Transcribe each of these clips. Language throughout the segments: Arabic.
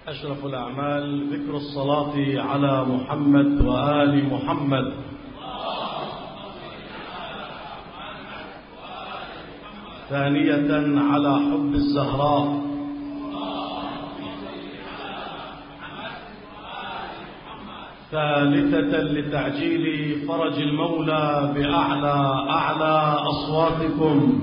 أشرف الأعمال ذكر الصلاة على محمد وآل محمد. ثانية على حب الزهراء. ثالثة لتعجيل فرج المولى بأعلى أصواتكم.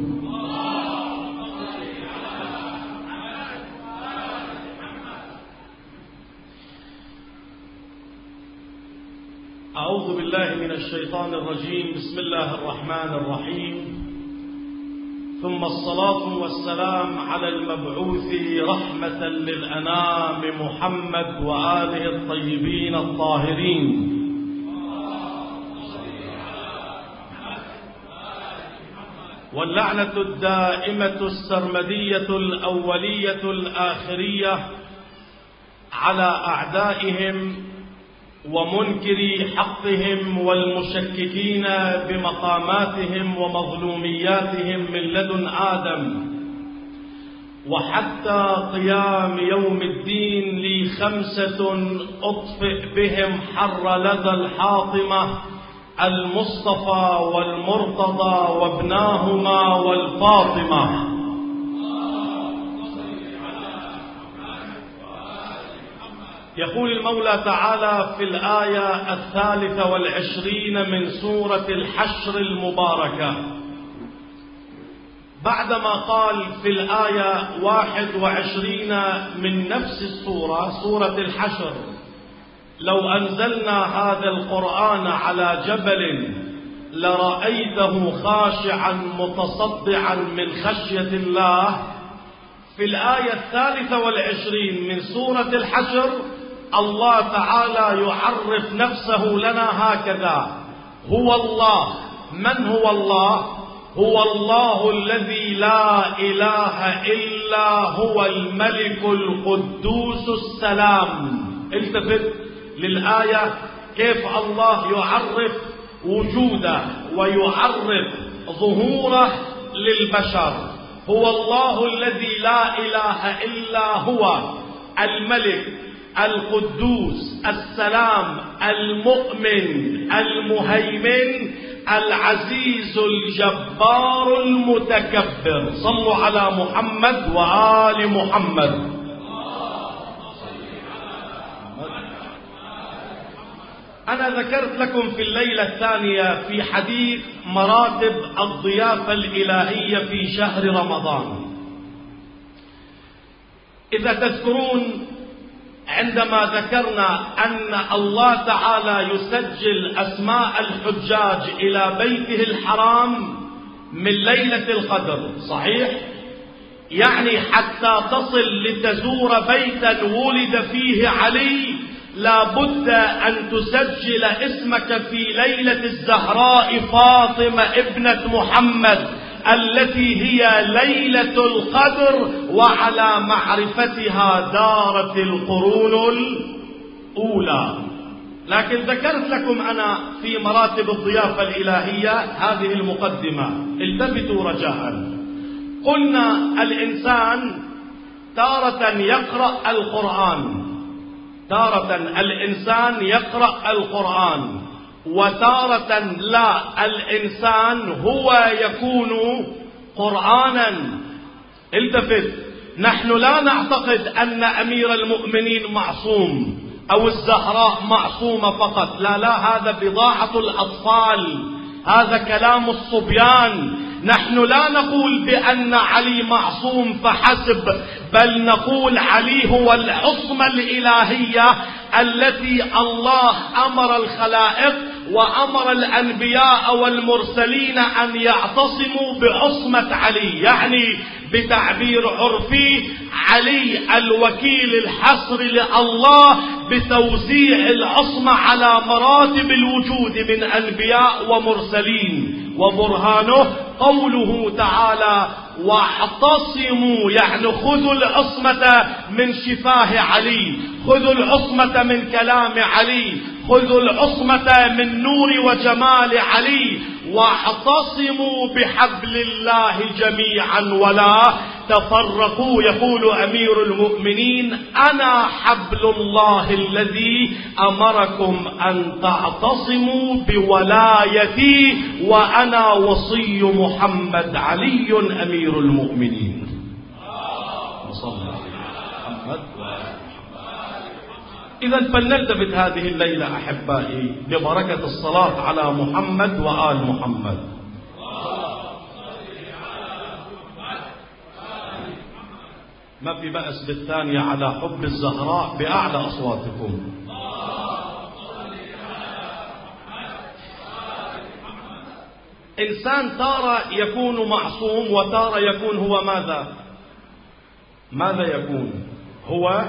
أعوذ بالله من الشيطان الرجيم. بسم الله الرحمن الرحيم. ثم الصلاة والسلام على المبعوث رحمة للأنام محمد وآله الطيبين الطاهرين. واللعنة الدائمة السرمدية الأولية الآخرية على أعدائهم ومنكري حقهم والمشككين بمقاماتهم ومظلومياتهم من لدن آدم وحتى قيام يوم الدين. لي 5 أطفئ بهم حر لدى الحاطمة: المصطفى والمرتضى وابناهما والفاطمة. يقول المولى تعالى في الآية 23 من سورة الحشر المباركة، بعدما قال في الآية 21 من نفس السورة، سورة الحشر: لو أنزلنا هذا القرآن على جبل لرأيته خاشعا متصدعا من خشية الله. في الآية 23 من سورة الحشر الله تعالى يعرف نفسه لنا هكذا: هو الله. من هو الله؟ هو الله الذي لا إله إلا هو الملك القدوس السلام. التفت للآية كيف الله يعرف وجوده ويعرف ظهوره للبشر. هو الله الذي لا إله إلا هو الملك القدوس السلام المؤمن المهيمن العزيز الجبار المتكبر. صلوا على محمد وآل محمد. أنا ذكرت لكم في الليلة الثانية في حديث مراتب الضيافة الإلهية في شهر رمضان. إذا تذكرون عندما ذكرنا أن الله تعالى يسجل أسماء الحجاج إلى بيته الحرام من ليلة القدر، صحيح؟ يعني حتى تصل لتزور بيتا ولد فيه علي لا بد أن تسجل اسمك في ليلة الزهراء فاطمة ابنة محمد التي هي ليلة القدر، وعلى معرفتها دارت القرون الأولى. لكن ذكرت لكم أنا في مراتب الضيافة الإلهية هذه المقدمة، التفتوا رجاء. قلنا الإنسان تارة يقرأ القرآن، تارة الإنسان يقرأ القرآن، وتارة لا، الإنسان هو يكون قرآنا. التفت، نحن لا نعتقد أن أمير المؤمنين معصوم أو الزهراء معصومة فقط، لا لا، هذا بضاعة الأطفال، هذا كلام الصبيان. نحن لا نقول بأن علي معصوم فحسب، بل نقول علي هو العصمة الإلهية التي الله أمر الخلائق وأمر الأنبياء والمرسلين أن يعتصموا بعصمة علي. يعني بتعبير عرفي، علي الوكيل الحصري لله بتوزيع العصمة على مراتب الوجود من أنبياء ومرسلين. وبرهانه قوله تعالى: واعتصموا، يعني خذوا العصمة من شفاه علي، خذوا العصمة من كلام علي، خذوا العصمة من نور وجمال علي، واعتصموا بحبل الله جميعا ولا تفرقوا. يقول أمير المؤمنين: أنا حبل الله الذي أمركم أن تعتصموا بولايتي، وأنا وصي محمد علي أمير المؤمنين. إذا فلنلتفت هذه الليلة أحبائي ببركة الصلاة على محمد وآل محمد. ما في بأس بالثانية على حب الزهراء بأعلى أصواتكم. إنسان تارة يكون معصوم وتارة يكون هو ماذا يكون؟ هو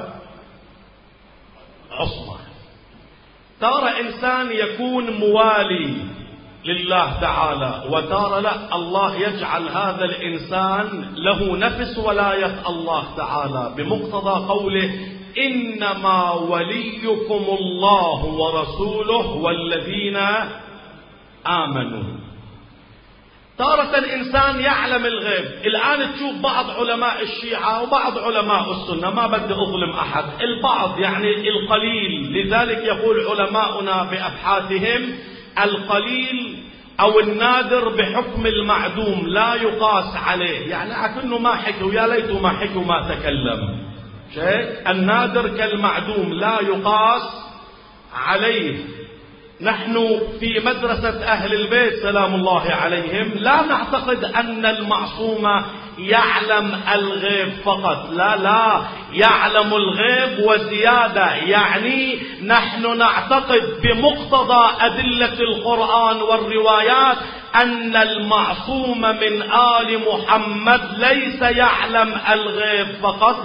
عصمة. تارة إنسان يكون موالي لله تعالى، وتارة لا، الله يجعل هذا الإنسان له نفس ولاية الله تعالى بمقتضى قوله: إنما وليكم الله ورسوله والذين آمنوا. تارة الإنسان يعلم الغيب. الآن تشوف بعض علماء الشيعة وبعض علماء السنة، ما بدي أظلم أحد، البعض يعني القليل، لذلك يقول علماؤنا بأبحاثهم: القليل أو النادر بحكم المعدوم لا يقاس عليه. يعني أكنه ما حكي، ويا ليته ما حكي وما تكلم. شيء النادر كالمعدوم لا يقاس عليه. نحن في مدرسة أهل البيت سلام الله عليهم لا نعتقد أن المعصوم يعلم الغيب فقط، لا، يعلم الغيب وزيادة. يعني نحن نعتقد بمقتضى أدلة القرآن والروايات أن المعصوم من آل محمد ليس يعلم الغيب فقط،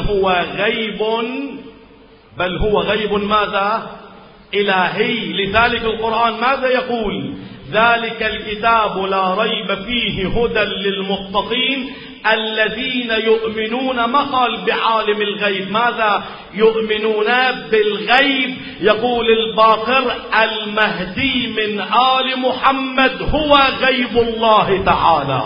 بل هو غيب ماذا؟ إلهي. لذلك القرآن ماذا يقول؟ ذلك الكتاب لا ريب فيه هدى للمتقين الذين يؤمنون. ما قال بعالم الغيب، ماذا يؤمنون؟ بالغيب. يقول الباقر: المهدي من آل محمد هو غيب الله تعالى.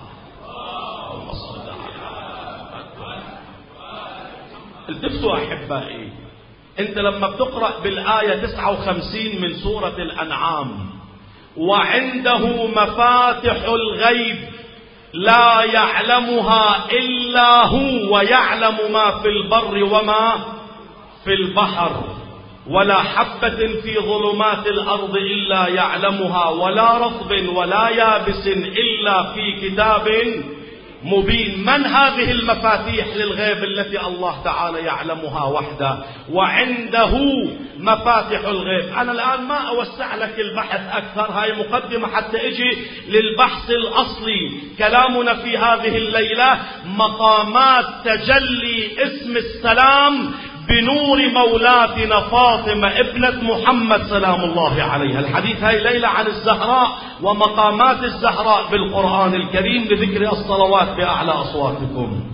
التفتوا أحبائي، انت لما بتقرأ بالآية 59 من سورة الأنعام: وعنده مفاتح الغيب لا يعلمها إلا هو ويعلم ما في البر وما في البحر ولا حبة في ظلمات الأرض إلا يعلمها ولا رطب ولا يابس إلا في كتاب مبين. من هذه المفاتيح للغيب التي الله تعالى يعلمها وحده؟ وعنده مفاتح الغيب. أنا الآن ما أوسع لك البحث أكثر، هاي مقدمة حتى أجي للبحث الأصلي. كلامنا في هذه الليلة مقامات تجلي اسم السلام بنور مولاتنا فاطمة ابنة محمد سلام الله عليها. الحديث هاي ليلة عن الزهراء ومقامات الزهراء بالقرآن الكريم بذكر الصلوات بأعلى أصواتكم.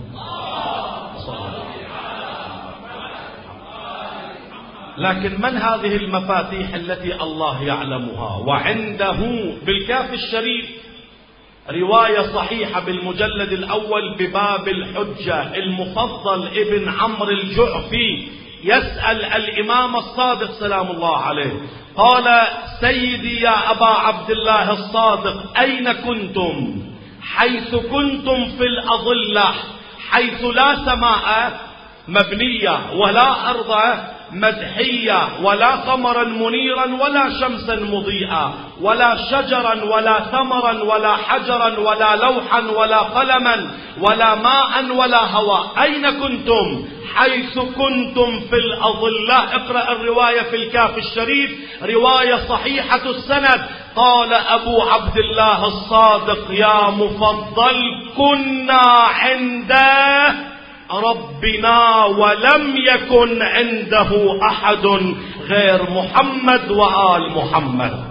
لكن من هذه المفاتيح التي الله يعلمها؟ وعنده بالكاف الشريف رواية صحيحة بالمجلد الأول بباب الحجة. المفضل ابن عمرو الجعفي يسأل الإمام الصادق سلام الله عليه، قال: سيدي يا أبا عبد الله الصادق، أين كنتم حيث كنتم في الأظلة، حيث لا سماء مبنية ولا أرض مدحية ولا قمرا منيرا ولا شمسا مضيئة ولا شجرا ولا ثمرا ولا حجرا ولا لوحا ولا قلما ولا ماء ولا هواء؟ أين كنتم حيث كنتم في الأظلة؟ اقرأ الرواية في الكاف الشريف، رواية صحيحة السند. قال أبو عبد الله الصادق: يا مفضل، كنا عند ربنا ولم يكن عنده أحد غير محمد وآل محمد.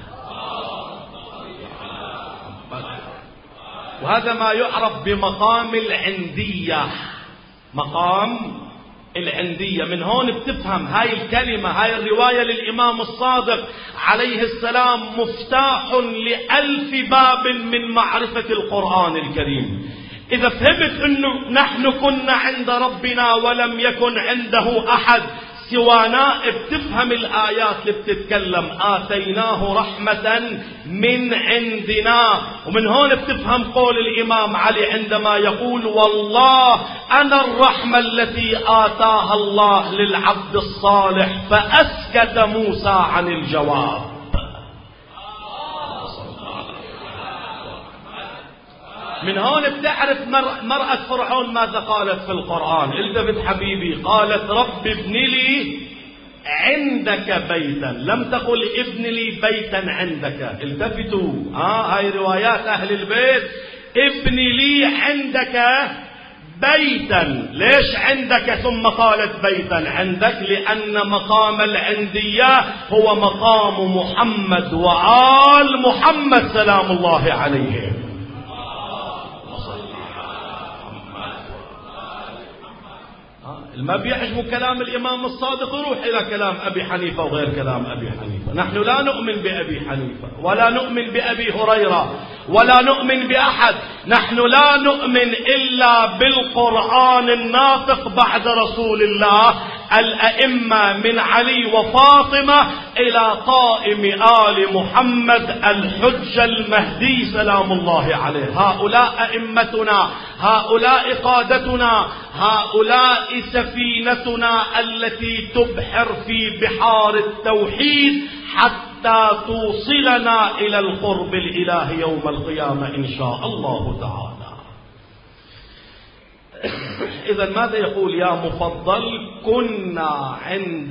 وهذا ما يعرف بمقام العندية. مقام العندية. من هون بتفهم هاي الكلمة، هاي الرواية للإمام الصادق عليه السلام مفتاح ل1000 باب من معرفة القرآن الكريم. إذا فهمت أنه نحن كنا عند ربنا ولم يكن عنده أحد سوانا، بتفهم الآيات اللي بتتكلم آتيناه رحمة من عندنا. ومن هون بتفهم قول الإمام علي عندما يقول والله أنا الرحمة التي آتاها الله للعبد الصالح فأسكت موسى عن الجواب. من هون بتعرف مرأة فرعون ماذا قالت في القرآن. التفت حبيبي، قالت رب ابن لي عندك بيتا، لم تقل ابن لي بيتا عندك. التفتوا، هاي روايات أهل البيت. ابن لي عندك بيتا. ليش عندك ثم قالت بيتا عندك؟ لأن مقام العندية هو مقام محمد وآل محمد سلام الله عليهم. ما بيعجبه كلام الإمام الصادق يروح إلى كلام أبي حنيفة وغير كلام أبي حنيفة. نحن لا نؤمن بأبي حنيفة ولا نؤمن بأبي هريرة ولا نؤمن بأحد. نحن لا نؤمن إلا بالقرآن الناطق بعد رسول الله، الأئمة من علي وفاطمة إلى قائم آل محمد الحجة المهدي سلام الله عليه. هؤلاء أئمتنا، هؤلاء قادتنا، هؤلاء سفينتنا التي تبحر في بحار التوحيد حتى توصلنا إلى القرب الإلهي يوم القيامة إن شاء الله تعالى. إذا ماذا يقول يا مفضل؟ كنا عند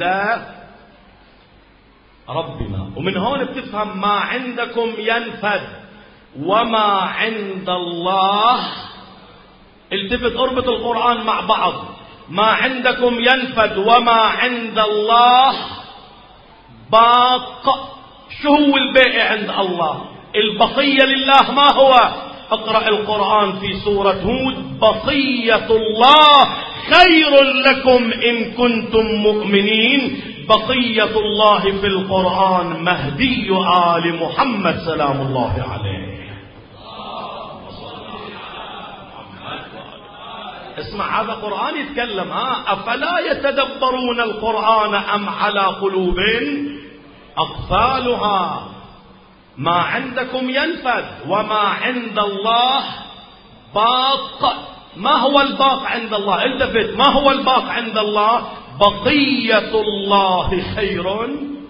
ربنا. ومن هون بتفهم ما عندكم ينفد وما عند الله. التفت اربط القرآن مع بعض. ما عندكم ينفد وما عند الله باق. شو هو الباقي عند الله؟ البقية لله ما هو؟ اقرأ القرآن في سورة هود. بقية الله خير لكم إن كنتم مؤمنين. بقية الله في القرآن مهدي آل محمد سلام الله عليه. اسمع، هذا قرآن يتكلم. أفلا يتدبرون القرآن أم على قلوب أقفالها؟ ما عندكم ينفد وما عند الله باق. ما هو الباق عند الله؟ التفت، ما هو الباق عند الله؟ بقية الله خير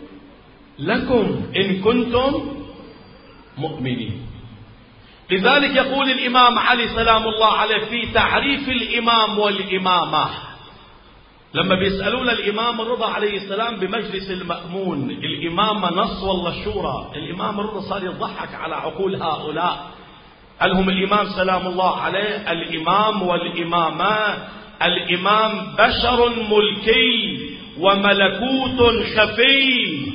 لكم إن كنتم مؤمنين. لذلك يقول الإمام علي سلام الله عليه في تعريف الإمام والإمامة، لما بيسألون الإمام الرضا عليه السلام بمجلس المأمون الإمامة نص ولا شورى، الإمام الرضا صار يضحك على عقول هؤلاء. قال لهم الإمام سلام الله عليه الإمام والإمامة، الإمام بشر ملكي وملكوت خفي.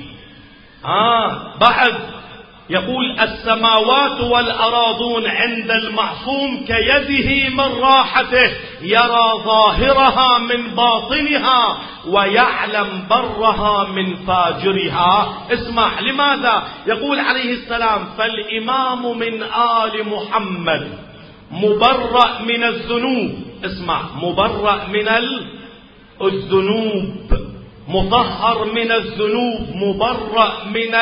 بعد يقول السماوات والأراضون عند المعصوم كيده من راحته، يرى ظاهرها من باطنها ويعلم برها من فاجرها. اسمع لماذا يقول عليه السلام فالإمام من آل محمد مبرأ من الذنوب. اسمع، مبرأ من الذنوب، مطهر من الذنوب، مبرأ من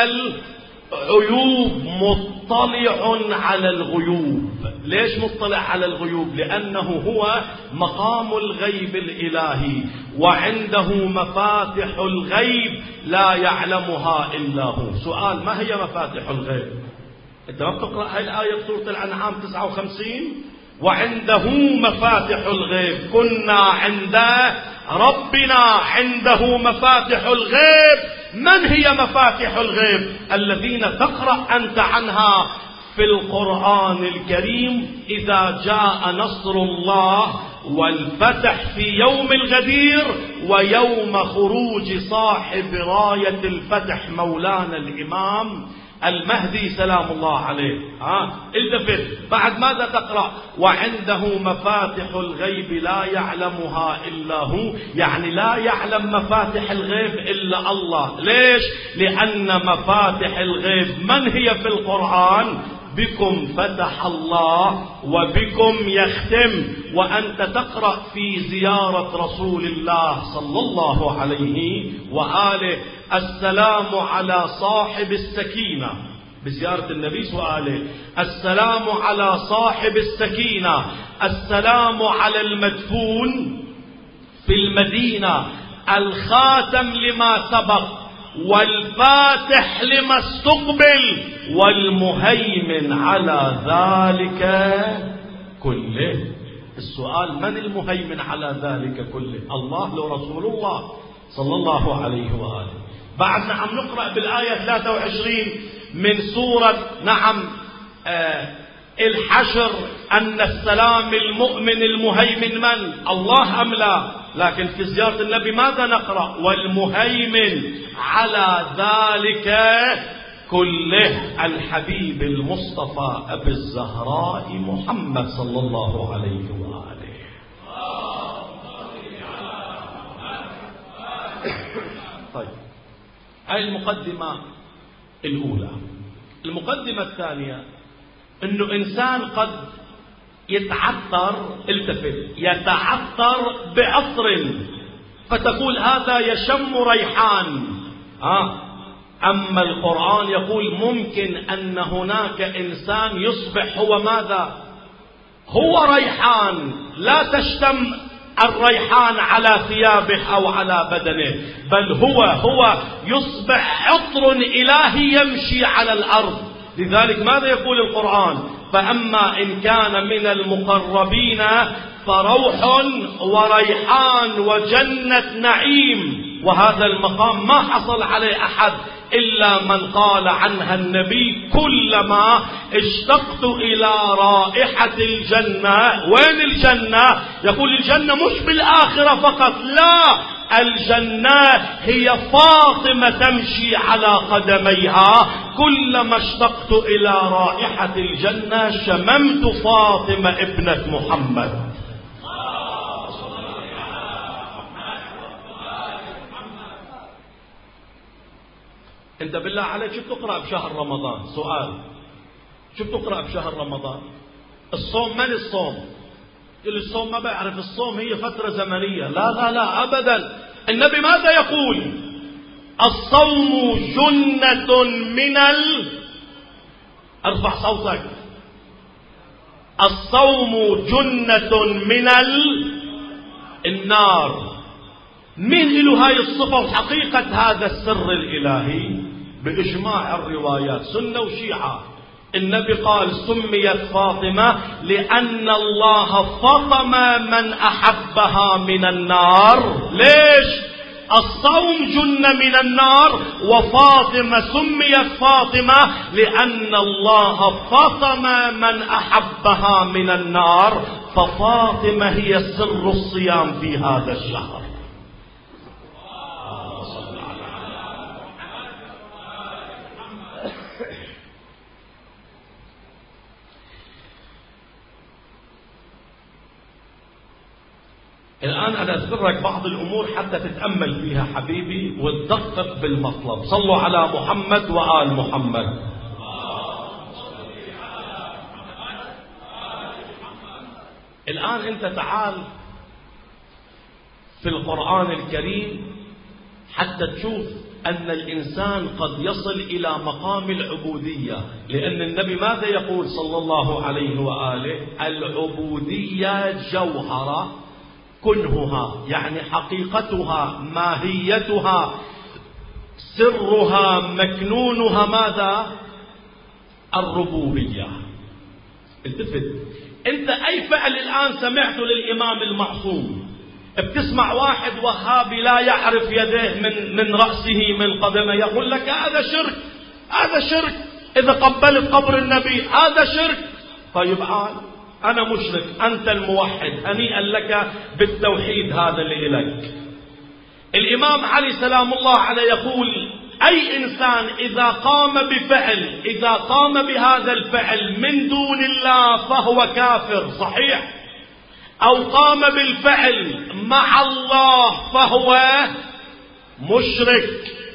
عيوب، مطلع على الغيوب. ليش مطلع على الغيوب؟ لأنه هو مقام الغيب الإلهي وعنده مفاتح الغيب لا يعلمها إلا هو. سؤال، ما هي مفاتح الغيب؟ أنت ما بتقرأ هاي الآية بسورة الأنعام 59؟ وعنده مفاتح الغيب. كنا عند ربنا عنده مفاتح الغيب. من هي مفاتح الغيب الذين تقرأ أنت عنها في القرآن الكريم؟ إذا جاء نصر الله والفتح في يوم الغدير ويوم خروج صاحب راية الفتح مولانا الإمام المهدي سلام الله عليه. التفت، بعد ماذا تقرأ؟ وعنده مفاتح الغيب لا يعلمها إلا هو. يعني لا يعلم مفاتح الغيب إلا الله. ليش؟ لأن مفاتح الغيب من هي في القرآن؟ بكم فتح الله وبكم يختم، وأنت تقرأ في زيارة رسول الله صلى الله عليه وآله: السلام على صاحب السكينة، بزيارة النبي وآله: السلام على صاحب السكينة، السلام على المدفون في المدينة، الخاتم لما سبق والفاتح لما استقبل والمهيمن على ذلك كله. السؤال: من المهيمن على ذلك كله؟ الله لو رسول الله صلى الله عليه وآله. بعد نعم نقرأ بالآية 23 من سورة الحشر أن السلام المؤمن المهيمن من؟ الله أم لا؟ لكن في زيارة النبي ماذا نقرأ؟ والمهيمن على ذلك كله الحبيب المصطفى أبي الزهراء محمد صلى الله عليه وآله. طيب، هاي المقدمة الأولى. المقدمة الثانية: إنه إنسان قد يتعطر، التفت، يتعطر بعطر فتقول هذا يشم ريحان. أما القرآن يقول ممكن أن هناك إنسان يصبح هو ماذا؟ هو ريحان، لا تشتم الريحان على ثيابه أو على بدنه، بل هو يصبح عطر إلهي يمشي على الأرض. لذلك ماذا يقول القرآن؟ فأما إن كان من المقربين فروح وريحان وجنة نعيم. وهذا المقام ما حصل عليه أحد إلا من قال عنها النبي: كلما اشتقت إلى رائحة الجنة. وين الجنة؟ يقول الجنة مش بالآخرة فقط، لا، الجنة هي فاطمة تمشي على قدميها. كلما اشتقت إلى رائحة الجنة شممت فاطمة ابنة محمد. انت بالله عليك شو بتقرأ بشهر رمضان؟ سؤال: شو بتقرأ بشهر رمضان؟ الصوم. من الصوم؟ الصوم ما بعرف، الصوم هي فترة زمنية. لا لا لا أبدا. النبي ماذا يقول؟ الصوم جنة من ارفع صوتك. الصوم جنة من النار. مين له هاي الصفة وحقيقة هذا السر الإلهي؟ بإجماع الروايات سنة وشيعة. النبي قال سميت فاطمة لأن الله فطم من أحبها من النار. ليش؟ الصوم جنة من النار، وفاطمة سميت فاطمة لأن الله فطم من أحبها من النار، ففاطمة هي سر الصيام في هذا الشهر. الآن أنا أذكرك بعض الأمور حتى تتأمل فيها حبيبي وتدقق بالمطلب. صلوا على محمد وآل محمد. الآن أنت تعال في القرآن الكريم حتى تشوف أن الإنسان قد يصل إلى مقام العبودية، لأن النبي ماذا يقول صلى الله عليه وآله؟ العبودية جوهرة كنهها، يعني حقيقتها، ماهيتها، سرها، مكنونها ماذا؟ الربوبية. التفت، انت اي فعل الان سمعته للامام المعصوم؟ بتسمع واحد وهابي لا يعرف يديه من رأسه من قدمه، يقول لك هذا شرك، هذا شرك. اذا قبلت قبر النبي هذا شرك. طيب أنا مشرك، أنت الموحد، هنيئا لك بالتوحيد هذا اللي إليك. الإمام علي سلام الله عليه يقول أي إنسان إذا قام بفعل، إذا قام بهذا الفعل من دون الله فهو كافر، صحيح؟ أو قام بالفعل مع الله فهو مشرك.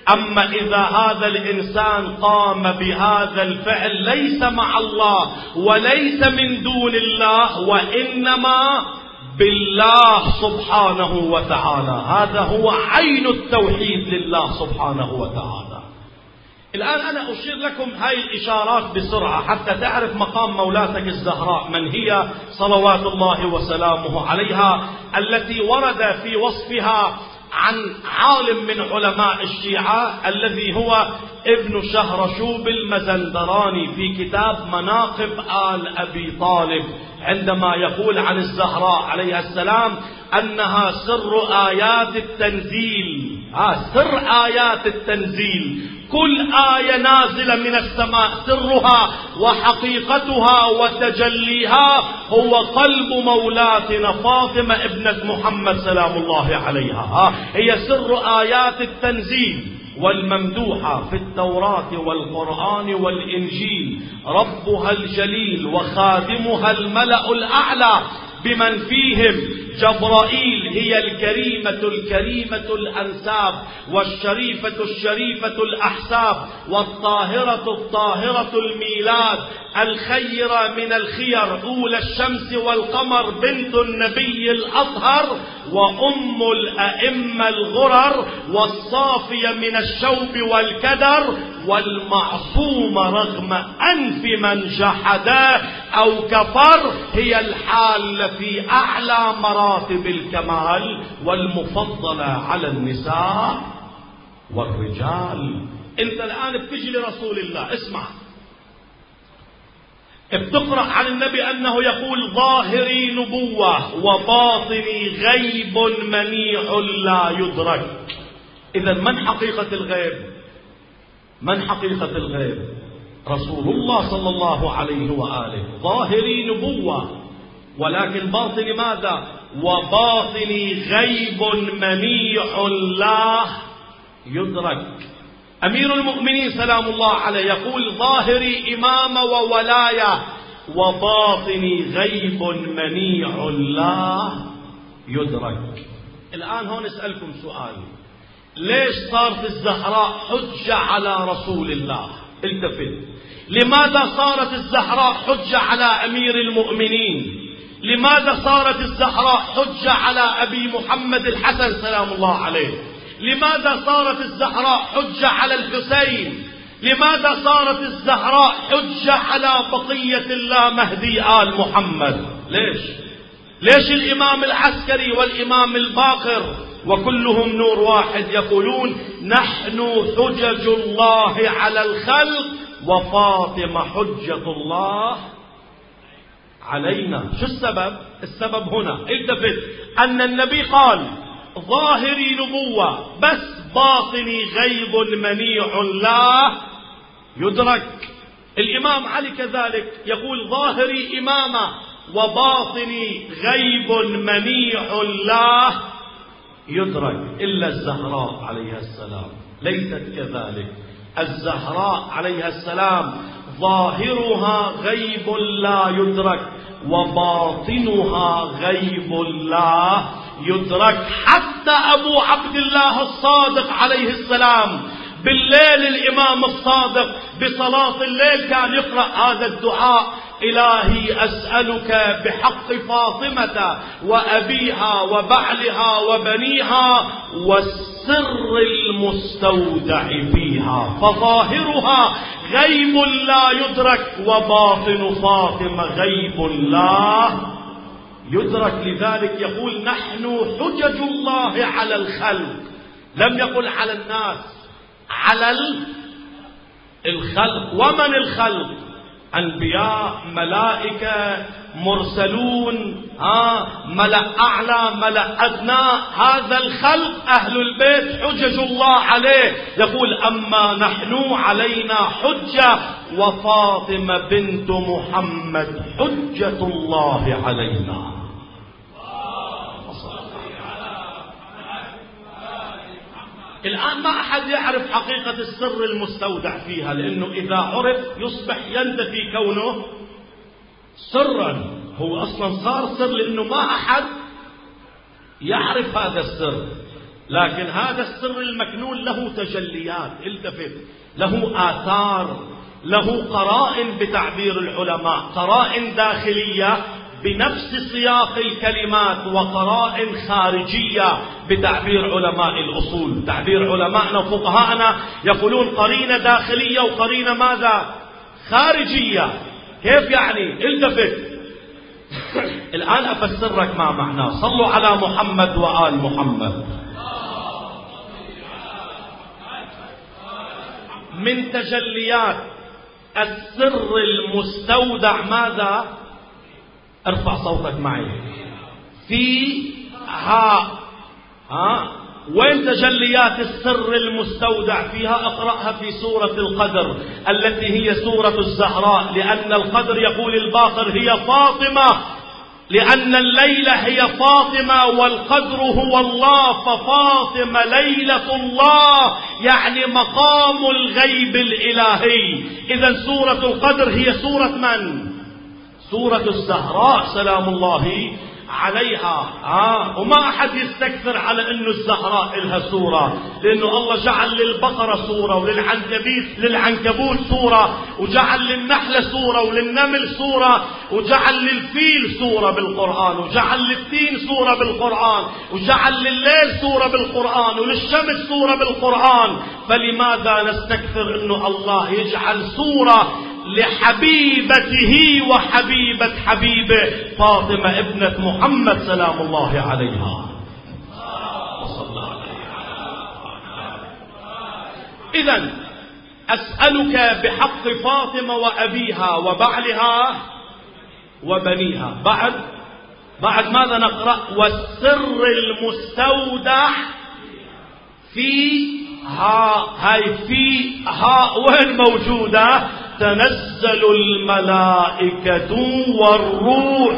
أما إذا هذا الإنسان قام بهذا الفعل ليس مع الله وليس من دون الله وإنما بالله سبحانه وتعالى، هذا هو عين التوحيد لله سبحانه وتعالى. الآن أنا أشير لكم هاي الإشارات بسرعة حتى تعرف مقام مولاتك الزهراء من هي صلوات الله وسلامه عليها، التي ورد في وصفها عن عالم من علماء الشيعة الذي هو ابن شهرشوب المزندراني في كتاب مناقب آل أبي طالب، عندما يقول عن الزهراء عليها السلام أنها سر آيات التنزيل. سر آيات التنزيل، كل آية نازلة من السماء سرها وحقيقتها وتجليها هو قلب مولاتنا فاطمة ابنة محمد سلام الله عليها. هي سر آيات التنزيل والممدوحة في التوراة والقرآن والإنجيل، ربها الجليل وخادمها الملأ الأعلى بمن فيهم جبرائيل، هي الكريمة الأنساب والشريفة الأحساب والطاهرة الميلاد، الخيرة من الخير، أولى الشمس والقمر، بنت النبي الأطهر وأم الأئمة الغرر، والصافية من الشوب والكدر، والمعصومة رغم أنف من جحده أو كفر، هي الحال في أعلى مراتب الكمال والمفضلة على النساء والرجال. انت الآن بتجي لرسول الله، اسمع، بتقرأ عن النبي أنه يقول ظاهري نبوة وباطني غيب منيع لا يدرك. إذا من حقيقة الغيب؟ من حقيقة الغيب؟ رسول الله صلى الله عليه وآله. ظاهري نبوة ولكن باطني ماذا؟ وباطني غيب منيع لا يدرك. أمير المؤمنين سلام الله عليه يقول ظاهري إمامة وولاية وباطني غيب منيع لا يدرك. الآن هون اسألكم سؤال، ليش صارت الزهراء حجة على رسول الله؟ التفت، لماذا صارت الزهراء حجة على أمير المؤمنين؟ لماذا صارت الزهراء حجة على أبي محمد الحسن سلام الله عليه؟ لماذا صارت الزهراء حجة على الحسين؟ لماذا صارت الزهراء حجة على بقية الله مهدي آل محمد؟ ليش الإمام العسكري والإمام الباقر وكلهم نور واحد يقولون نحن حجج الله على الخلق وفاطمة حجة الله علينا؟ شو السبب؟ السبب هنا التفت، أن النبي قال ظاهري نبوة بس باطني غيب منيع لا يدرك. الإمام علي كذلك يقول ظاهري إمامة وباطني غيب منيع لا يدرك. إلا الزهراء عليها السلام ليست كذلك. الزهراء عليها السلام ظاهرها غيب لا يدرك وباطنها غيب لا يدرك. حتى أبو عبد الله الصادق عليه السلام بالليل الإمام الصادق بصلاة الليل كان يقرأ هذا الدعاء: إلهي أسألك بحق فاطمة وأبيها وبعلها وبنيها والسر المستودع فيها، فظاهرها غيب لا يدرك وباطن فاطمة غيب لا يدرك. لذلك يقول نحن حجج الله على الخلق، لم يقل على الناس، على الخلق. ومن الخلق؟ أنبياء، ملائكة، مرسلون، ملأ أعلى، ملأ أدنى. هذا الخلق أهل البيت حجج الله عليه. يقول أما نحن علينا حجة وفاطمة بنت محمد حجة الله علينا. الآن ما أحد يعرف حقيقة السر المستودع فيها، لأنه إذا عرف يصبح ينتفي كونه سرا. هو أصلا صار سر لأنه ما أحد يعرف هذا السر. لكن هذا السر المكنون له تجليات، التفت، له آثار، له قرائن بتعبير العلماء، قرائن داخلية بنفس سياق الكلمات، وقرائن خارجية بتعبير علماء الأصول. تعبير علماءنا وفقهاءنا يقولون قرينة داخلية وقرينة ماذا؟ خارجية. كيف يعني؟ التفت. الآن أفسرك ما معناه. صلوا على محمد وآل محمد. من تجليات السر المستودع ماذا؟ ارفع صوتك معي. فيها. وين تجليات السر المستودع فيها؟ اقرأها في سورة القدر التي هي سورة الزهراء، لأن القدر يقول الباقر هي فاطمة، لأن الليلة هي فاطمة والقدر هو الله، ففاطمة ليلة الله يعني مقام الغيب الإلهي. إذا سورة القدر هي سورة من؟ سورة الزهراء سلام الله عليها. وما أحد يستكثر على أنه الزهراء لها سورة، لأنه الله جعل للبقرة سورة، وللعنكبوت سورة، وجعل للنحلة سورة، وللنمل سورة، وجعل للفيل سورة بالقرآن، وجعل للتين سورة بالقرآن، وجعل لليل سورة بالقرآن، وللشمس سورة بالقرآن. فلماذا نستكثر أنه الله يجعل سورة لحبيبته وحبيبة حبيبه فاطمة ابنة محمد سلام الله عليها. إذن أسألك بحق فاطمة وأبيها وبعلها وبنيها. بعد ماذا نقرأ؟ والسر المستودع فيها. هاي فيها وين موجودة؟ تنزل الملائكة والروح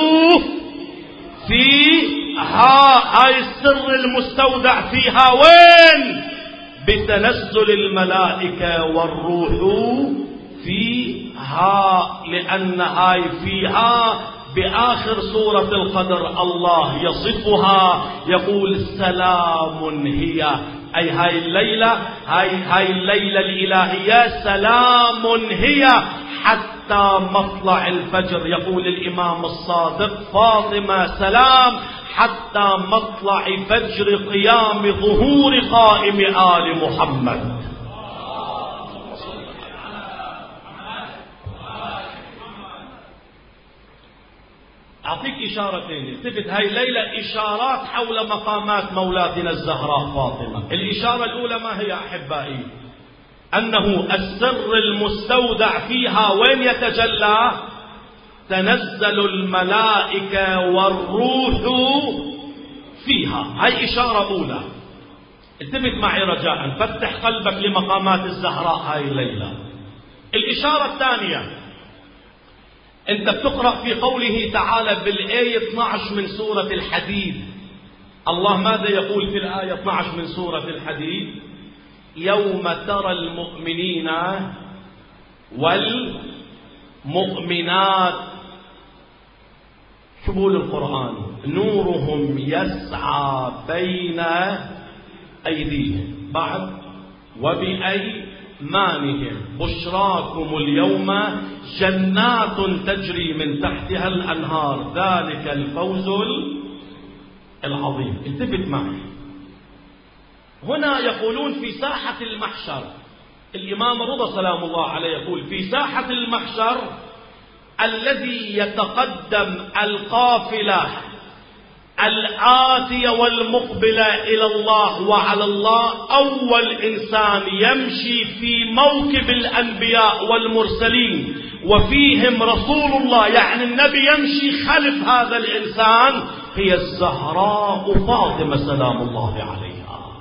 فيها. هاي السر المستودع فيها وين؟ بتنزل الملائكة والروح فيها، لأن هاي فيها بآخر سورة القدر الله يصفها يقول سلام هي، أي هاي الليلة الإلهية سلام هي حتى مطلع الفجر. يقول الإمام الصادق فاطمة سلام حتى مطلع فجر قيام ظهور قائم آل محمد. أعطيك إشارتين. التفت، هاي الليلة إشارات حول مقامات مولاتنا الزهراء فاطمة. الإشارة الأولى ما هي أحبائي؟ أنه السر المستودع فيها وين يتجلى؟ تنزل الملائكة والروح فيها. هاي إشارة أولى. التفت معي رجاء، فتح قلبك لمقامات الزهراء هاي الليلة. الإشارة الثانية، أنت بتقرأ في قوله تعالى بالآية 12 من سورة الحديد. الله ماذا يقول في الآية 12 من سورة الحديد؟ يوم ترى المؤمنين والمؤمنات، شو بقول القرآن؟ نورهم يسعى بين أيديهم بعد وبأيمانهم بشراكم اليوم جنات تجري من تحتها الأنهار ذلك الفوز العظيم. التفت معي، هنا يقولون في ساحة المحشر. الإمام رضا سلام الله عليه يقول في ساحة المحشر الذي يتقدم القافلة الآتية والمقبلة إلى الله وعلى الله، أول إنسان يمشي في موكب الأنبياء والمرسلين وفيهم رسول الله، يعني النبي يمشي خلف هذا الإنسان، هي الزهراء فاطمة سلام الله عليها.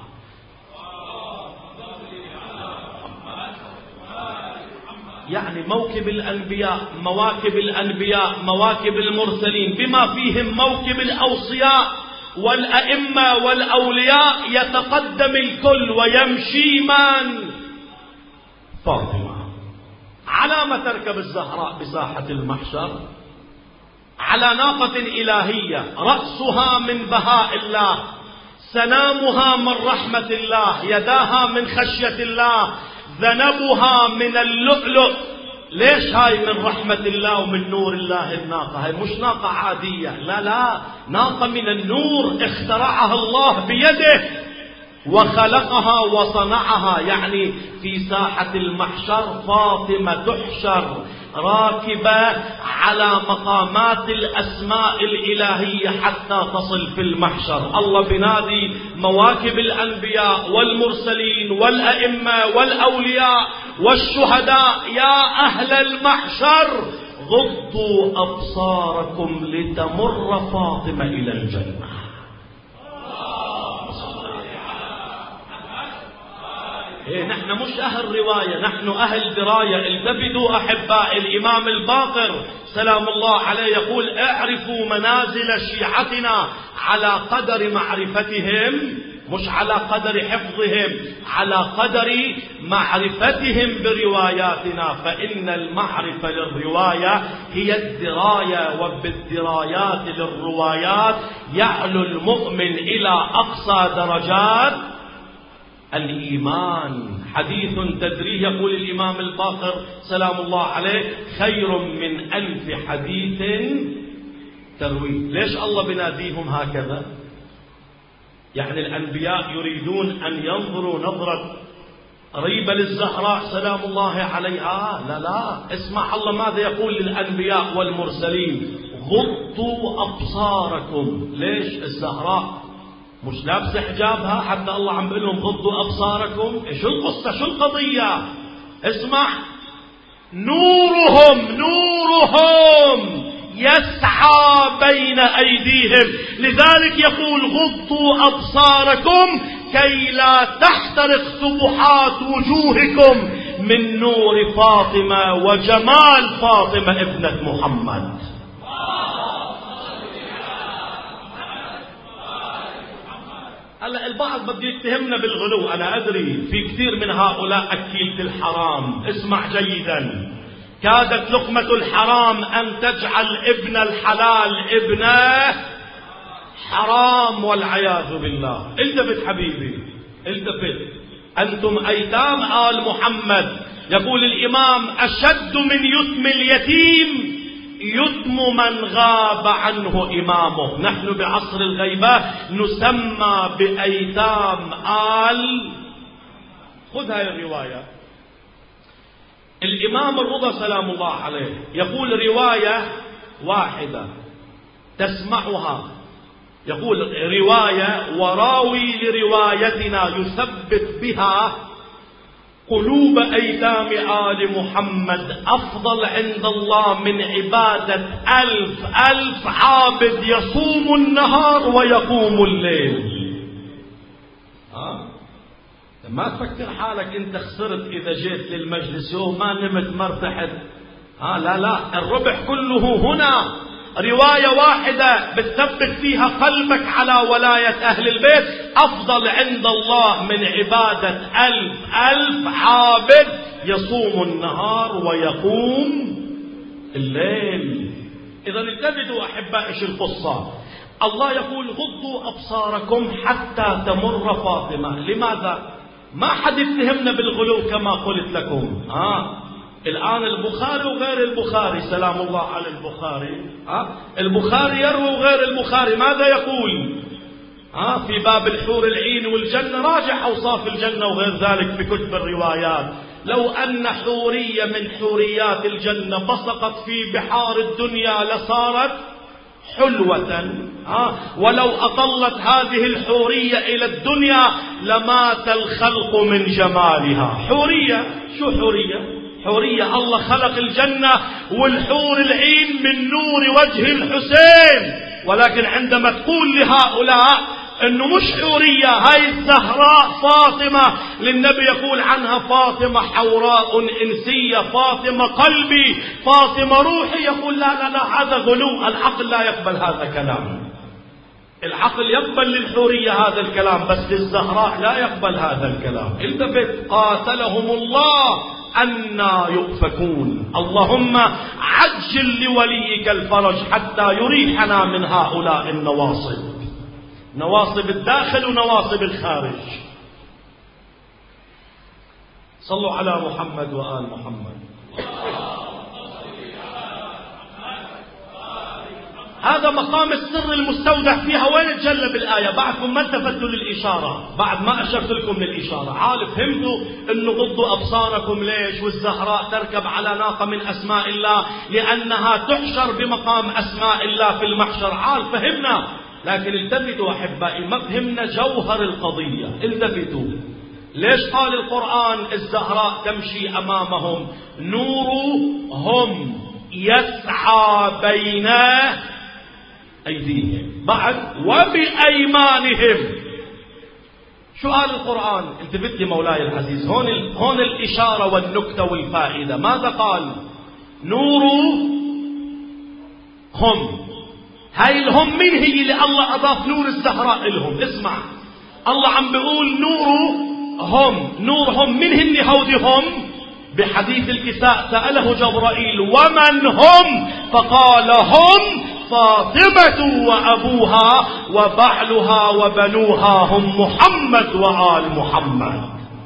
يعني موكب الأنبياء، مواكب الأنبياء، مواكب المرسلين، بما فيهم موكب الأوصياء والأئمة والأولياء، يتقدم الكل ويمشي من؟ فاطمة. على ما تركب الزهراء بساحة المحشر؟ على ناقة إلهية رأسها من بهاء الله، سنامها من رحمة الله، يداها من خشية الله، ذنبها من اللؤلؤ. ليش هاي من رحمة الله ومن نور الله الناقة؟ هاي مش ناقة عادية، لا، ناقة من النور اخترعها الله بيده وخلقها وصنعها. يعني في ساحة المحشر فاطمة تحشر راكبة على مقامات الأسماء الإلهية حتى تصل في المحشر. الله بنادي مواكب الأنبياء والمرسلين والأئمة والأولياء والشهداء: يا أهل المحشر غضوا أبصاركم لتمر فاطمة إلى الجنة. نحن مش أهل رواية، نحن أهل دراية. التفتوا أحباء، الإمام الباقر سلام الله عليه يقول: اعرفوا منازل شيعتنا على قدر معرفتهم، مش على قدر حفظهم، على قدر معرفتهم برواياتنا، فإن المعرفة للرواية هي الدراية، وبالدرايات للروايات يعلو المؤمن إلى أقصى درجات الإيمان. حديث تدريه، يقول الإمام الباقر سلام الله عليه: خير من 1000 حديث ترويه. ليش الله بناديهم هكذا؟ يعني الأنبياء يريدون أن ينظروا نظرة ريبة للزهراء سلام الله عليها؟ لا، اسمع الله ماذا يقول للأنبياء والمرسلين: غضوا أبصاركم. ليش الزهراء مش لابسه حجابها حتى الله عم بيقول لهم غضوا أبصاركم؟ شو القصة، شو القضية؟ اسمع: نورهم يسعى بين أيديهم، لذلك يقول غضوا أبصاركم كي لا تحترق سبحات وجوهكم من نور فاطمة وجمال فاطمة ابنة محمد. هلا البعض بده يتهمنا بالغلو، أنا أدري في كثير من هؤلاء أكيلة الحرام. اسمع جيدا: كادت لقمة الحرام أن تجعل ابن الحلال ابنه حرام والعياذ بالله. التفت حبيبي، التفت، أنتم أيتام آل محمد. يقول الإمام: أشد من يتم اليتيم يتم من غاب عنه إمامه. نحن بعصر الغيبة نسمى بأيتام آل. خذ هاي الرواية. الإمام الرضا سلام الله عليه يقول رواية واحدة تسمعها، يقول رواية وراوي لروايتنا يثبت بها قلوب أيتام آل محمد أفضل عند الله من عبادة 1000 عابد يصوم النهار ويقوم الليل. ما تفكر حالك انت خسرت اذا جيت للمجلس يوم ما نمت مرتحت. لا، الربح كله هنا. رواية واحدة بتثبت فيها قلبك على ولاية أهل البيت أفضل عند الله من عبادة 1000 عابد يصوم النهار ويقوم الليل. إذا انتبهوا أحباء، إيش القصة؟ الله يقول: غضوا أبصاركم حتى تمر فاطمة. لماذا؟ ما حد يتهمنا بالغلو كما قلت لكم. الآن البخاري وغير البخاري سلام الله على البخاري، البخاري يروي وغير البخاري ماذا يقول؟ في باب الحور العين والجنة، راجع أوصاف الجنة وغير ذلك في كتب الروايات. لو أن حورية من حوريات الجنة بصقت في بحار الدنيا لصارت حلوة، ولو أطلت هذه الحورية إلى الدنيا لمات الخلق من جمالها. حورية، شو حورية؟ حورية الله خلق الجنة والحور العين من نور وجه الحسين، ولكن عندما تقول لهؤلاء انه مش حورية، هاي الزهراء فاطمة للنبي يقول عنها فاطمة حوراء انسية، فاطمة قلبي، فاطمة روحي، يقول لا هذا غلو. العقل لا يقبل هذا الكلام. العقل يقبل للحورية هذا الكلام، بس للزهراء لا يقبل هذا الكلام. التفت: قاتلهم الله أنى يؤفكون. اللهم عجل لوليك الفرج حتى يريحنا من هؤلاء النواصب. نواصب الداخل ونواصب الخارج. صلوا على محمد وآل محمد. هذا مقام السر المستودع فيها. وين تجلى بالآية؟ بعدكم ما التفتوا للإشارة، بعد ما أشرت لكم للإشارة. عارف فهمتوا أنه غضوا أبصاركم ليش؟ والزهراء تركب على ناقة من أسماء الله لأنها تحشر بمقام أسماء الله في المحشر. عارف فهمنا، لكن التفتوا أحبائي، ما فهمنا جوهر القضية. التفتوا. ليش قال القرآن الزهراء تمشي أمامهم؟ نورهم يسعى بين أيديهم بعد وبأيمانهم. شو قال القرآن؟ التفت لي مولاي العزيز، هون الإشارة والنكتة والفائدة. ماذا قال؟ نورهم. هاي الهم من هي اللي الله أضاف نور الزهراء لهم؟ اسمع، الله عم بيقول نورهم من هن هودي هم؟ بحديث الكساء سأله جبرائيل ومن هم؟ فقال هم فاطمة وأبوها وبعلها وبنوها هم محمد وآل محمد.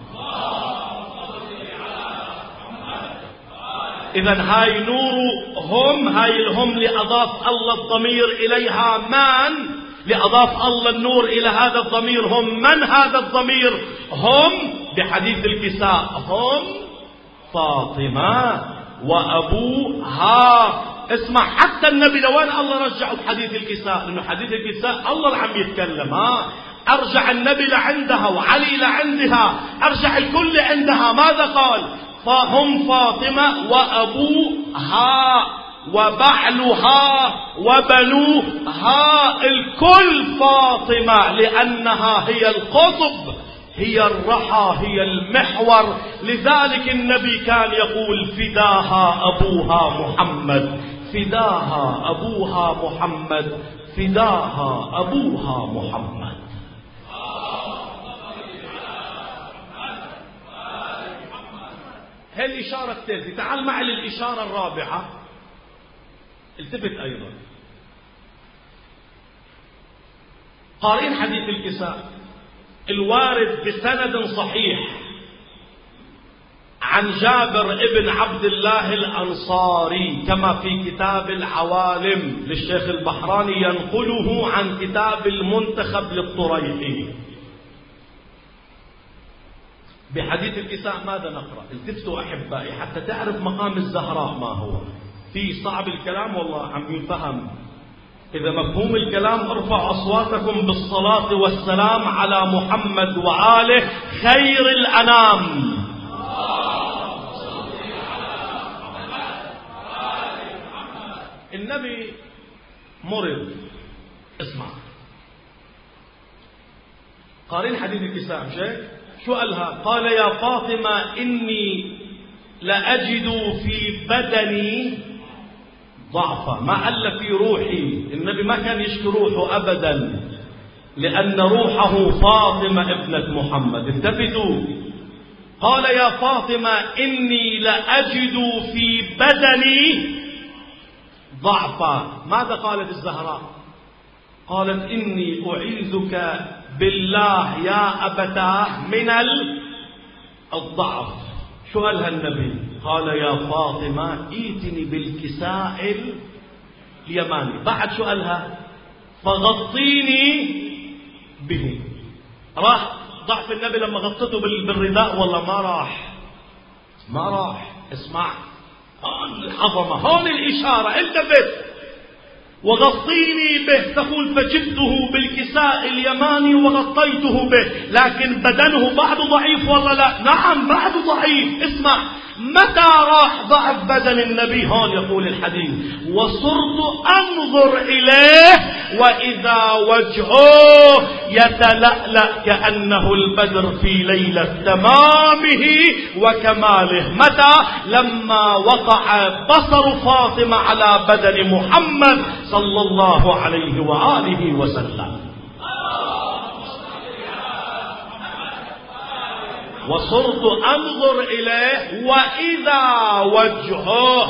إذن هاي نورهم، هاي الهم لأضاف الله الضمير إليها. من لأضاف الله النور إلى هذا الضمير؟ هم. من هذا الضمير؟ هم بحديث الكساء هم فاطمة وأبوها. اسمع، حتى النبي لوين الله رجعه بحديث الكساء؟ لأنه حديث الكساء الله اللي عم يتكلم. أرجع النبي لعندها وعلي لعندها، أرجع الكل عندها. ماذا قال؟ فهم فاطمة وأبوها وبعلها وبنوها، الكل فاطمة لأنها هي القطب، هي الرحى، هي المحور. لذلك النبي كان يقول فداها أبوها محمد، فداها أبوها محمد، فداها أبوها محمد. هي الإشارة الثالثة. تعال معي للإشارة الرابعة. التفت أيضا. قارئين حديث الكساء الوارد بسند صحيح عن جابر ابن عبد الله الأنصاري كما في كتاب العوالم للشيخ البحراني، ينقله عن كتاب المنتخب للطريحي. بحديث الكساء ماذا نقرأ؟ التفتوا أحبائي حتى تعرف مقام الزهراء ما هو. في صعب الكلام والله عم يفهم. إذا مفهوم الكلام ارفعوا أصواتكم بالصلاة والسلام على محمد وآله خير الأنام. النبي مرض. اسمع، قارين حديث الكساء شو قالها؟ قال يا فاطمة إني لأجد في بدني ضعفا. ما قال في روحي، النبي ما كان يشكي روحه أبدا، لأن روحه فاطمة ابنة محمد. انتبهوا، قال يا فاطمة إني لأجد في بدني ضعفا. ماذا قالت الزهراء؟ قالت إني أعيذك بالله يا أبتاه من الضعف. شو قالها النبي؟ قال يا فاطمة ائتني بالكساء اليماني. بعد شو قالها؟ فغطيني به. راح ضعف النبي لما غطته بالرداء والله ما راح. اسمع، العظمة هون الإشارة. انتبه. وغطيني به، تقول فجبته بالكساء اليماني وغطيته به، لكن بدنه بعد ضعيف ولا لا؟ نعم بعد ضعيف. اسمع، متى راح ضعف بدن النبي؟ هون يقول الحديث وصرت أنظر إليه وإذا وجهه يتلألأ كأنه البدر في ليلة تمامه وكماله. متى؟ لما وقع بصر فاطمة على بدن محمد صلى الله عليه وآله وسلم. وصرت أنظر إليه وإذا وجهه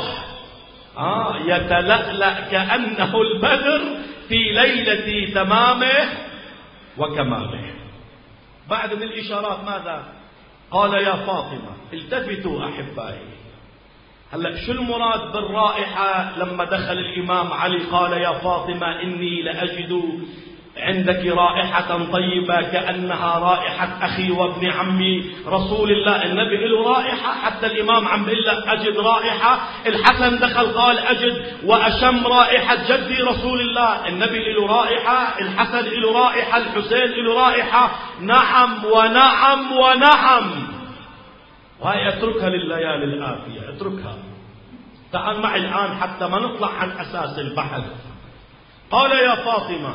يتلألأ كأنه البدر في ليلة تمامه وكماله. بعد من الإشارات ماذا؟ قال يا فاطمة. التفتوا أحبائي، هلأ شو المراد بالرائحة؟ لما دخل الإمام علي قال يا فاطمة إني لأجد عندك رائحة طيبة كأنها رائحة أخي وابن عمي رسول الله. النبي له رائحة، حتى الإمام عم بيقول لك أجد رائحة. الحسن دخل قال أجد وأشم رائحة جدي رسول الله. النبي له رائحة، الحسن له رائحة، الحسين له رائحة. نعم ونعم ونعم. وهي اتركها لليالي الآتية، اتركها. تعال معي الآن حتى ما نطلع عن أساس البحث. قال يا فاطمة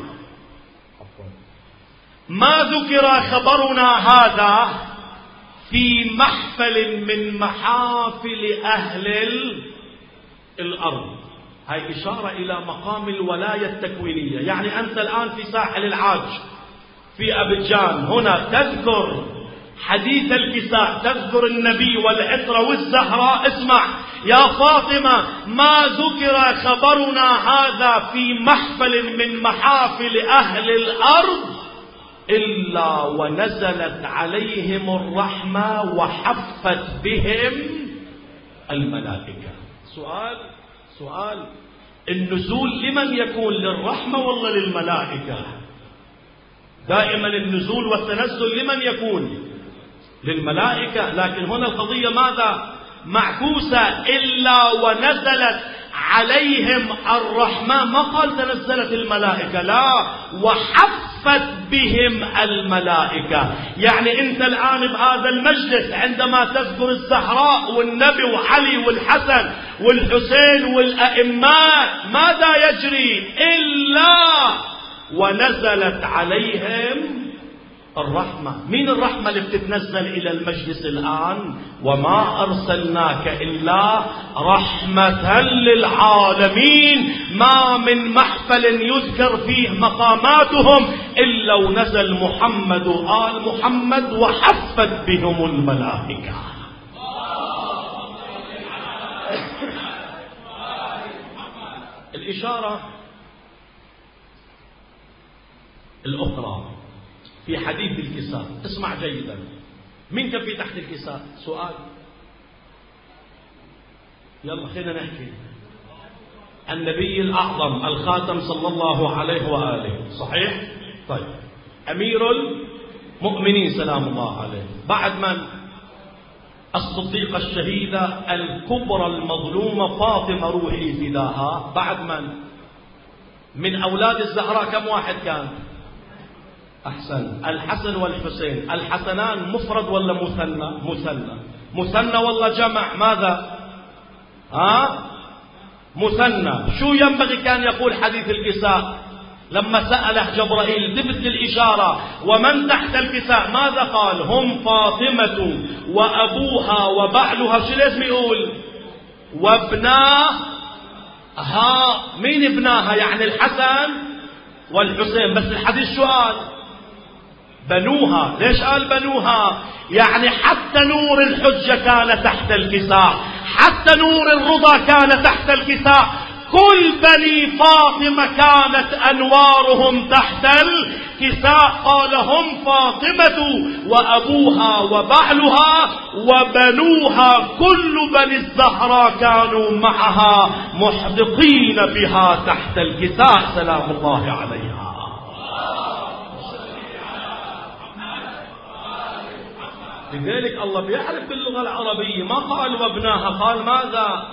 ما ذكر خبرنا هذا في محفل من محافل أهل الأرض. هاي إشارة إلى مقام الولاية التكوينية. يعني أنت الآن في ساحل العاج في أبيجان، هنا تذكر حديث الكساء، تذكر النبي والعطر والزهراء. اسمع يا فاطمة، ما ذكر خبرنا هذا في محفل من محافل أهل الأرض إلا ونزلت عليهم الرحمة وحفت بهم الملائكة. سؤال النزول لمن يكون؟ للرحمة ولا للملائكة؟ دائما النزول والتنزل لمن يكون؟ للملائكة. لكن هنا القضية ماذا؟ معكوسة. إلا ونزلت عليهم الرحمة، ما قال تنزلت الملائكة، لا، وحفت بهم الملائكة. يعني أنت الآن بهذا المجلس عندما تذكر الزهراء والنبي وعلي والحسن والحسين والأئمات، ماذا يجري؟ إلا ونزلت عليهم الرحمة. مين الرحمة اللي بتتنزل إلى المجلس الآن؟ وما أرسلناك إلا رحمة للعالمين. ما من محفل يذكر فيه مقاماتهم إلا ونزل محمد وآل محمد وحفت بهم الملائكة. الإشارة الأخرى في حديث الكساء، اسمع جيدا. مين كان في تحت الكساء؟ سؤال. يلا خلينا نحكي. النبي الأعظم الخاتم صلى الله عليه وآله، صحيح؟ طيب، أمير المؤمنين سلام الله عليه. بعد من؟ الصديقة الشهيدة الكبرى المظلومة فاطمة روحي فداها. بعد من أولاد الزهراء كم واحد كان؟ أحسن، الحسن والحسين. الحسنان مفرد ولا مثنى؟ مثنى ولا جمع؟ ماذا؟ مثنى. شو ينبغي كان يقول حديث الكساء لما سأله جبرائيل؟ ثبت الإشارة. ومن تحت الكساء ماذا قال؟ هم فاطمة وأبوها وبعلها. شو لازم يقول؟ وابناها. مين ابناها؟ يعني الحسن والحسين. بس الحديث شو قال؟ بنوها. ليش قال بنوها؟ يعني حتى نور الحجة كان تحت الكساء، حتى نور الرضا كان تحت الكساء. كل بني فاطمة كانت أنوارهم تحت الكساء. قال هم فاطمة وأبوها وبعلها وبنوها. كل بني الزهراء كانوا معها محدقين بها تحت الكساء سلام الله عليها. لذلك الله بيعرف باللغة العربية، ما قال وابناها، قال ماذا؟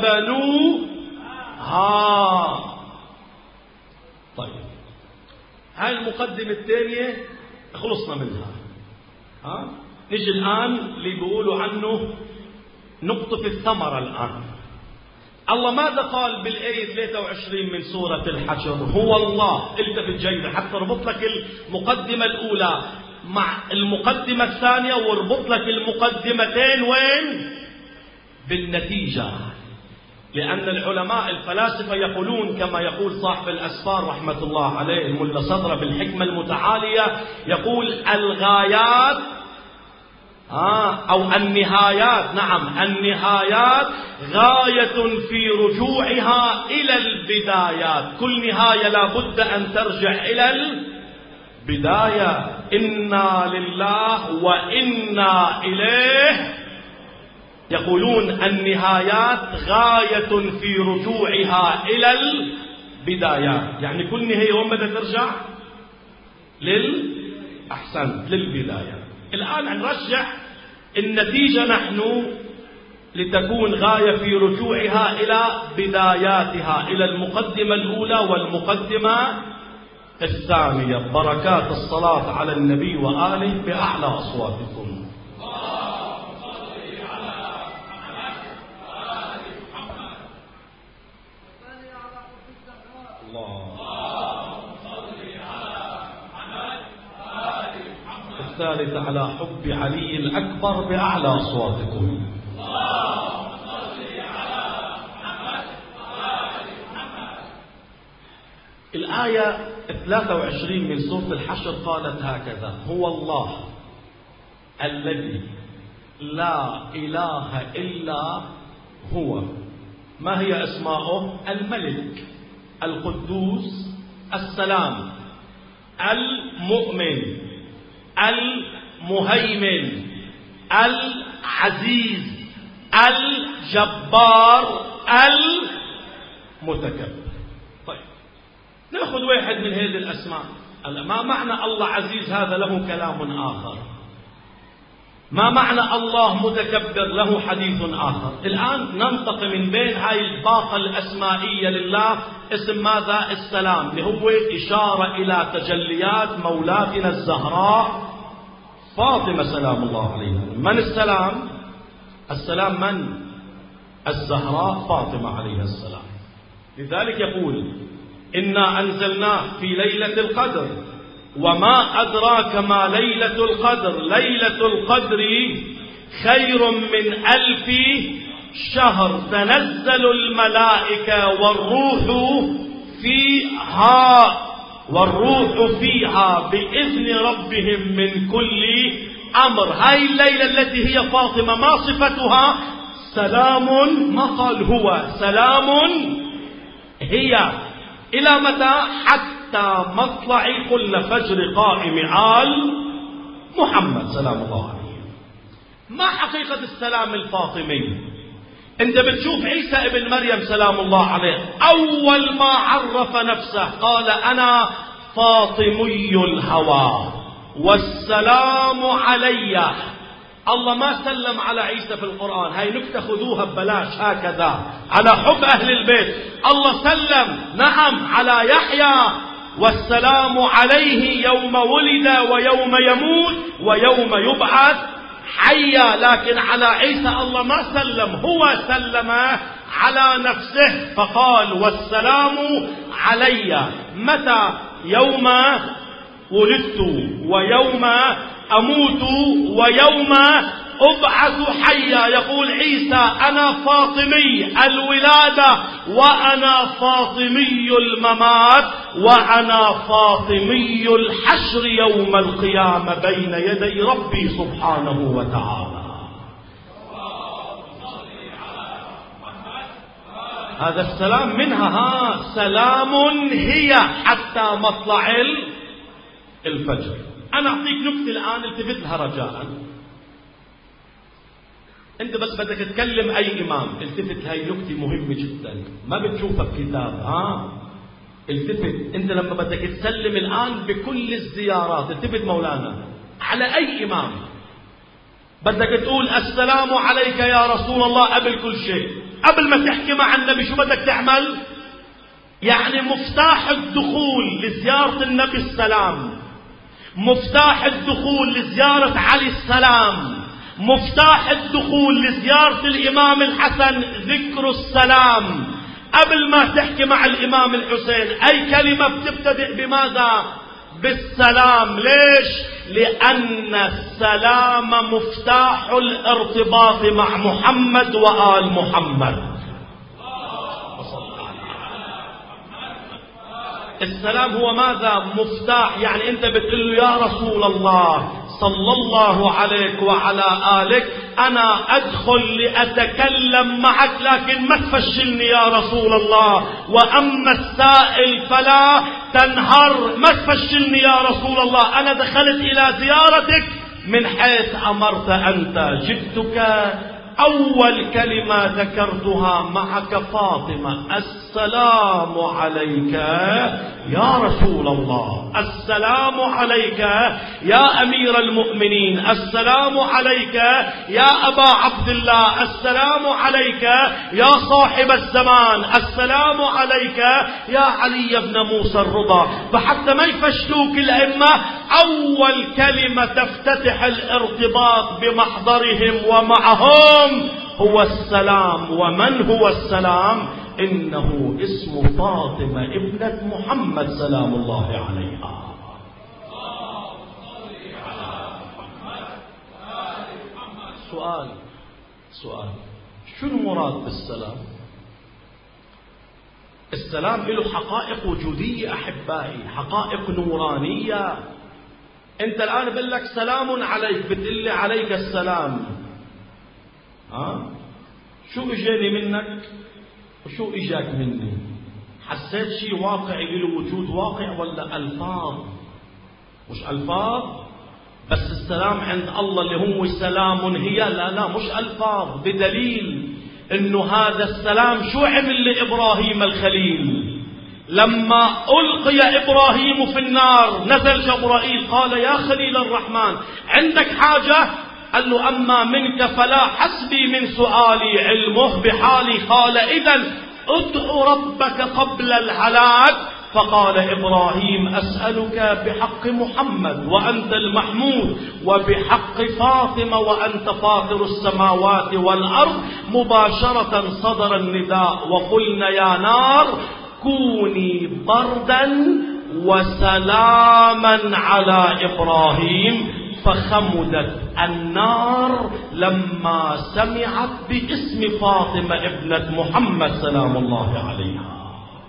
وبنوها. طيب، هاي المقدمة الثانية خلصنا منها. نجي الآن اللي بيقولوا عنه نقطة الثمرة. الآن الله ماذا قال بالآية 23 من سورة الحشر؟ هو الله. التفت جيدا حتى ربط لك المقدمة الأولى مع المقدمة الثانية، واربط لك المقدمتين وين؟ بالنتيجة. لأن العلماء الفلاسفة يقولون كما يقول صاحب الأسفار رحمة الله عليه الملا صدر بالحكمة المتعالية، يقول الغايات أو النهايات، نعم النهايات غاية في رجوعها إلى البدايات. كل نهاية لا بد أن ترجع إلى البدايات. بداية. إنا لله وإنا إليه. يقولون النهايات غاية في رجوعها إلى البدايات، يعني كل نهاية وين بدها ترجع؟ أحسنت، للبداية. الآن نرجع النتيجة نحن لتكون غاية في رجوعها إلى بداياتها، إلى المقدمة الأولى والمقدمة الثانية. بركات الصلاة على النبي وآله بأعلى أصواتكم. الثالث على حب علي الأكبر بأعلى أصواتكم. الآية 23 من سورة الحشر قالت هكذا: هو الله الذي لا إله إلا هو. ما هي أسماؤه؟ الملك، القدوس، السلام، المؤمن، المهيمن، العزيز، الجبار، المتكبر. طيب نأخذ واحد من هذه الأسماء. ما معنى الله عزيز؟ هذا له كلام آخر. ما معنى الله متكبر؟ له حديث آخر. الآن ننتقل من بين هاي الباقة الأسمائية لله اسم ماذا؟ السلام، اللي هو إشارة إلى تجليات مولاتنا الزهراء فاطمة سلام الله عليها. من السلام؟ السلام من؟ الزهراء فاطمة عليها السلام. لذلك يقول: إنا أنزلناه في ليلة القدر وما أدراك ما ليلة القدر، ليلة القدر خير من 1000 شهر، تنزل الملائكة والروح فيها بإذن ربهم من كل أمر. هاي الليلة التي هي فاطمة ما صفتها؟ سلام. ما قال هو سلام، هي. إلى متى؟ حتى مطلع كل فجر قائم آل محمد سلام الله عليه. ما حقيقة السلام الفاطمي؟ انت بتشوف عيسى ابن مريم سلام الله عليه أول ما عرف نفسه قال: أنا فاطمي الهوى والسلام علي. الله ما سلم على عيسى في القرآن، هاي نكتة خذوها ببلاش هكذا على حب أهل البيت. الله سلم نعم على يحيى: والسلام عليه يوم ولد ويوم يموت ويوم يبعث حيا. لكن على عيسى الله ما سلم، هو سلم على نفسه فقال: والسلام علي. متى؟ يوم ولدت ويوم أموت ويوم أبعث حيا. يقول عيسى: أنا فاطمي الولادة وأنا فاطمي الممات وأنا فاطمي الحشر يوم القيامة بين يدي ربي سبحانه وتعالى. هذا السلام منها سلام هي حتى مطلع الفجر. أنا أعطيك نكتة الآن التفت لها رجاء. أنت بس بدك تكلم أي إمام التفت، هاي نكتة مهمة جدا ما بتشوفها بكتاب. التفت أنت لما بدك تسلم الآن بكل الزيارات، التفت مولانا على أي إمام بدك تقول: السلام عليك يا رسول الله. قبل كل شيء، قبل ما تحكي مع النبي شو بدك تعمل؟ يعني مفتاح الدخول لزيارة النبي السلام، مفتاح الدخول لزيارة علي السلام، مفتاح الدخول لزيارة الإمام الحسن ذكر السلام. قبل ما تحكي مع الإمام الحسين أي كلمة بتبتدئ بماذا؟ بالسلام. ليش؟ لأن السلام مفتاح الارتباط مع محمد وآل محمد. السلام هو ماذا؟ مفتاح. يعني أنت بتقول له: يا رسول الله صلى الله عليك وعلى آلك أنا أدخل لأتكلم معك لكن ما تفشلني يا رسول الله، وأما السائل فلا تنهر، ما تفشلني يا رسول الله، أنا دخلت إلى زيارتك من حيث أمرت أنت، جئتك أول كلمة ذكرتها معك فاطمة، السلام عليك يا رسول الله، السلام عليك يا أمير المؤمنين، السلام عليك يا أبا عبد الله، السلام عليك يا صاحب الزمان، السلام عليك يا علي بن موسى الرضا. فحتى ما يفشلوك الأئمة، أول كلمة تفتتح الارتباط بمحضرهم ومعهم هو السلام. ومن هو السلام؟ إنه اسم فاطمة ابنة محمد سلام الله عليها. سؤال شو المراد بالسلام؟ السلام له حقائق وجودية أحبائي، حقائق نورانية. أنت الآن بقول لك سلام عليك، بتقول لي عليك السلام، شو اجاني منك وشو اجاك مني؟ حسيت شيء واقعي له وجود واقع ولا الفاظ؟ مش الفاظ بس. السلام عند الله اللي هو سلام هي، لا مش الفاظ، بدليل انه هذا السلام شو عمل لابراهيم الخليل لما القي ابراهيم في النار؟ نزل جبرائيل قال يا خليل الرحمن عندك حاجة؟ قال له أما منك فلا، حسبي من سؤالي علمه بحالي. قال إذن ادعو ربك قبل الهلاك. فقال إبراهيم أسألك بحق محمد وأنت المحمود، وبحق فاطمة وأنت فاطر السماوات والأرض. مباشرة صدر النداء وقلنا يا نار كوني بردا وسلاما على إبراهيم. فخمدت النار لما سمعت باسم فاطمة ابنة محمد سلام الله عليها.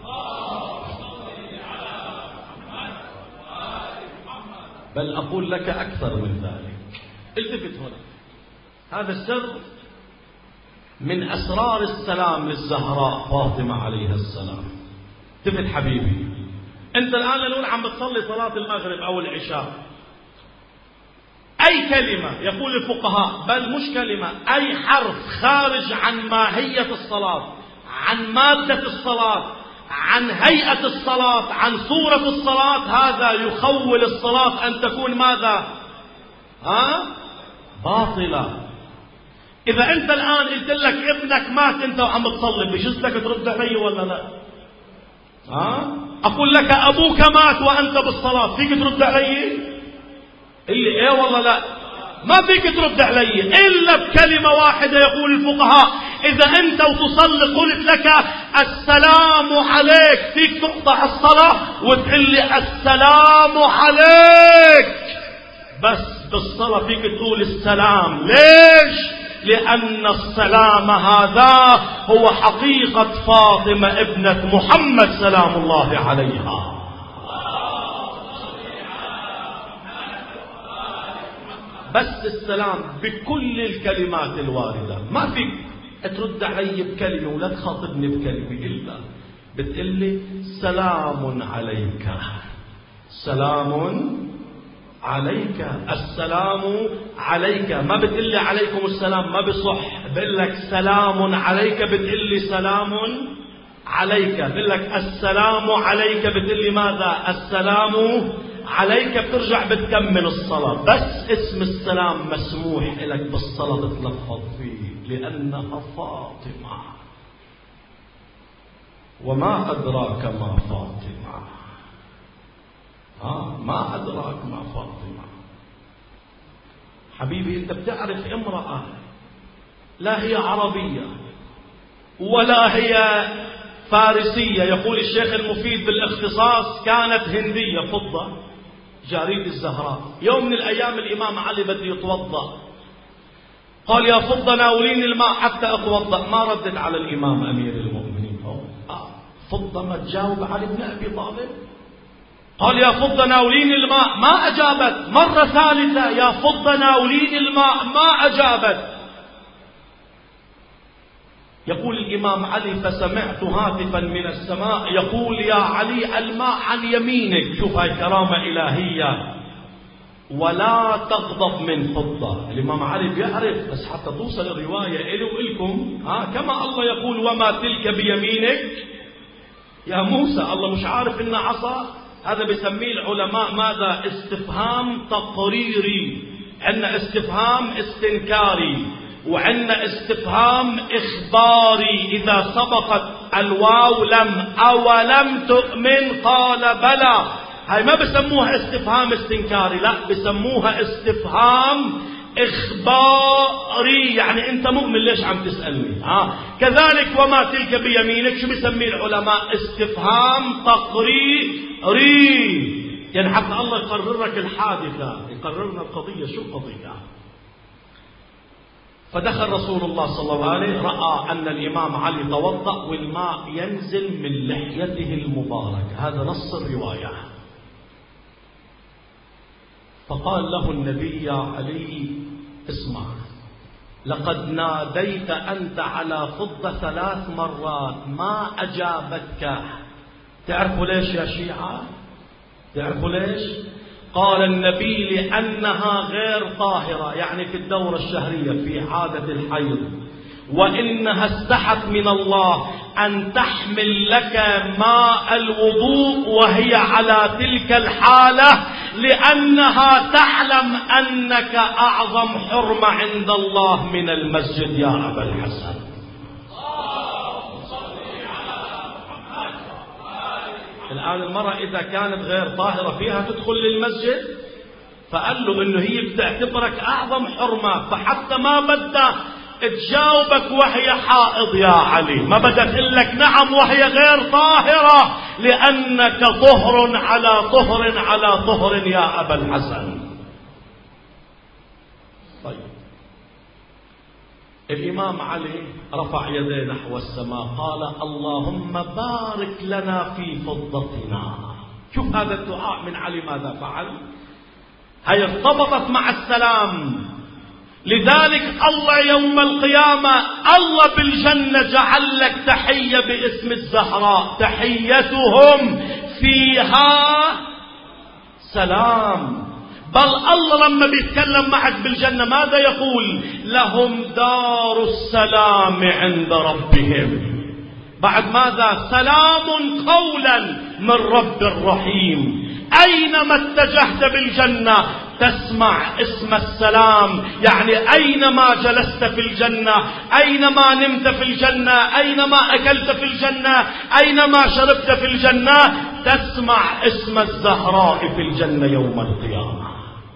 بل أقول لك أكثر من ذلك، التفت هنا، هذا السر من أسرار السلام للزهراء فاطمة عليها السلام. التفت حبيبي، أنت الآن لو عم بتصلي صلاة المغرب أو العشاء، أي كلمة يقول الفقهاء، بل مش كلمة، أي حرف خارج عن ماهية الصلاة، عن مادة الصلاة، عن هيئة الصلاة، عن صورة الصلاة، هذا يخول الصلاة أن تكون ماذا؟ باطلة. إذا أنت الآن قلت لك ابنك مات أنت وعم تصلي، بجوز لك ترد علي ولا لا؟ أقول لك أبوك مات وأنت بالصلاة، فيك ترد علي؟ اللي ايه والله لا، ما فيك ترد علي الا بكلمة واحدة. يقول الفقهاء اذا انت وتصلي قلت لك السلام عليك، فيك تقطع الصلاة وتقول لي السلام عليك، بس بالصلاة فيك تقول السلام. ليش؟ لأن السلام هذا هو حقيقة فاطمة ابنة محمد سلام الله عليها. بس السلام بكل الكلمات الواردة، ما فيك ترد علي بكلمة ولا تخاطبني بكلمة، إلا بتقلي سلام عليك، سلام عليك، السلام عليك. ما بتقلي عليكم السلام، ما بصح، بقول لك سلام عليك، بتقلي سلام عليك، بقول لك السلام عليك، بتقلي ماذا؟ السلام عليك. بترجع بتكمل الصلاة. بس اسم السلام مسموح لك بالصلاة تتلفظ فيه لأنها فاطمة. وما أدراك ما فاطمة، ما أدراك ما فاطمة. حبيبي أنت بتعرف امرأة لا هي عربية ولا هي فارسية، يقول الشيخ المفيد بالاختصاص كانت هندية، فضة، جارية الزهراء. يوم من الأيام الإمام علي بده يتوضأ، قال يا فضة ناوليني الماء حتى أتوضأ. ما ردت على الإمام أمير المؤمنين. فضة ما تجاوب علي بن أبي طالب؟ قال يا فضة ناولين الماء، ما أجابت. مرة ثالثة يا فضة ناولين الماء، ما أجابت. يقول الإمام علي فسمعت هاتفا من السماء يقول يا علي الماء عن يمينك. شوف هاي كرامة إلهية. ولا تغضب من فضة. الإمام علي بيعرف، بس حتى توصل الرواية إلي وإلكم كما الله يقول وما تلك بيمينك يا موسى. الله مش عارف إن عصا؟ هذا بيسميه العلماء ماذا؟ استفهام تقريري. عندنا استفهام استنكاري، وعندنا استفهام إخباري. إذا سبقت الواو لم أولم تؤمن قال بلى، هاي ما بسموها استفهام استنكاري، لا بسموها استفهام إخباري. يعني أنت مؤمن ليش عم تسألني؟ كذلك وما تلك بيمينك شو بسميه العلماء؟ استفهام تقريري. يعني حتى الله يقرر لك الحادثة، يقررنا القضية. شو القضية؟ فدخل رسول الله صلى الله عليه وسلم، رأى أن الإمام علي توضأ والماء ينزل من لحيته المباركة. هذا نص الرواية. فقال له النبي يا علي اسمع، لقد ناديت أنت على فضة 3 مرات ما أجابتك. تعرفوا ليش يا شيعة؟ تعرفوا ليش؟ قال النبي لأنها غير طاهرة، يعني في الدورة الشهرية في عادة الحيض، وإنها استحت من الله أن تحمل لك ماء الوضوء وهي على تلك الحالة، لأنها تعلم أنك أعظم حرمة عند الله من المسجد يا أبا الحسن. الآن المرأة إذا كانت غير طاهرة فيها تدخل للمسجد، فقال له إنه هي بتعتبرك أعظم حرمة، فحتى ما بدها تجاوبك وهي حائض يا علي، ما بدها تقول لك نعم وهي غير طاهرة، لأنك طهر على طهر على طهر يا أبا الحسن. طيب الإمام علي رفع يديه نحو السماء قال اللهم بارك لنا في فضتنا. شوف هذا الدعاء من علي ماذا فعل؟ هي ارتبطت مع السلام. لذلك الله يوم القيامة الله بالجنة جعل لك تحية باسم الزهراء، تحيتهم فيها سلام. بل الله لما بيتكلم معك بالجنة ماذا يقول؟ لهم دار السلام عند ربهم. بعد ماذا؟ سلام قولا من رب رحيم. أينما اتجهت بالجنة تسمع اسم السلام، يعني أينما جلست في الجنة، أينما نمت في الجنة، أينما أكلت في الجنة، أينما شربت في الجنة، تسمع اسم الزهراء في الجنة يوم القيامة.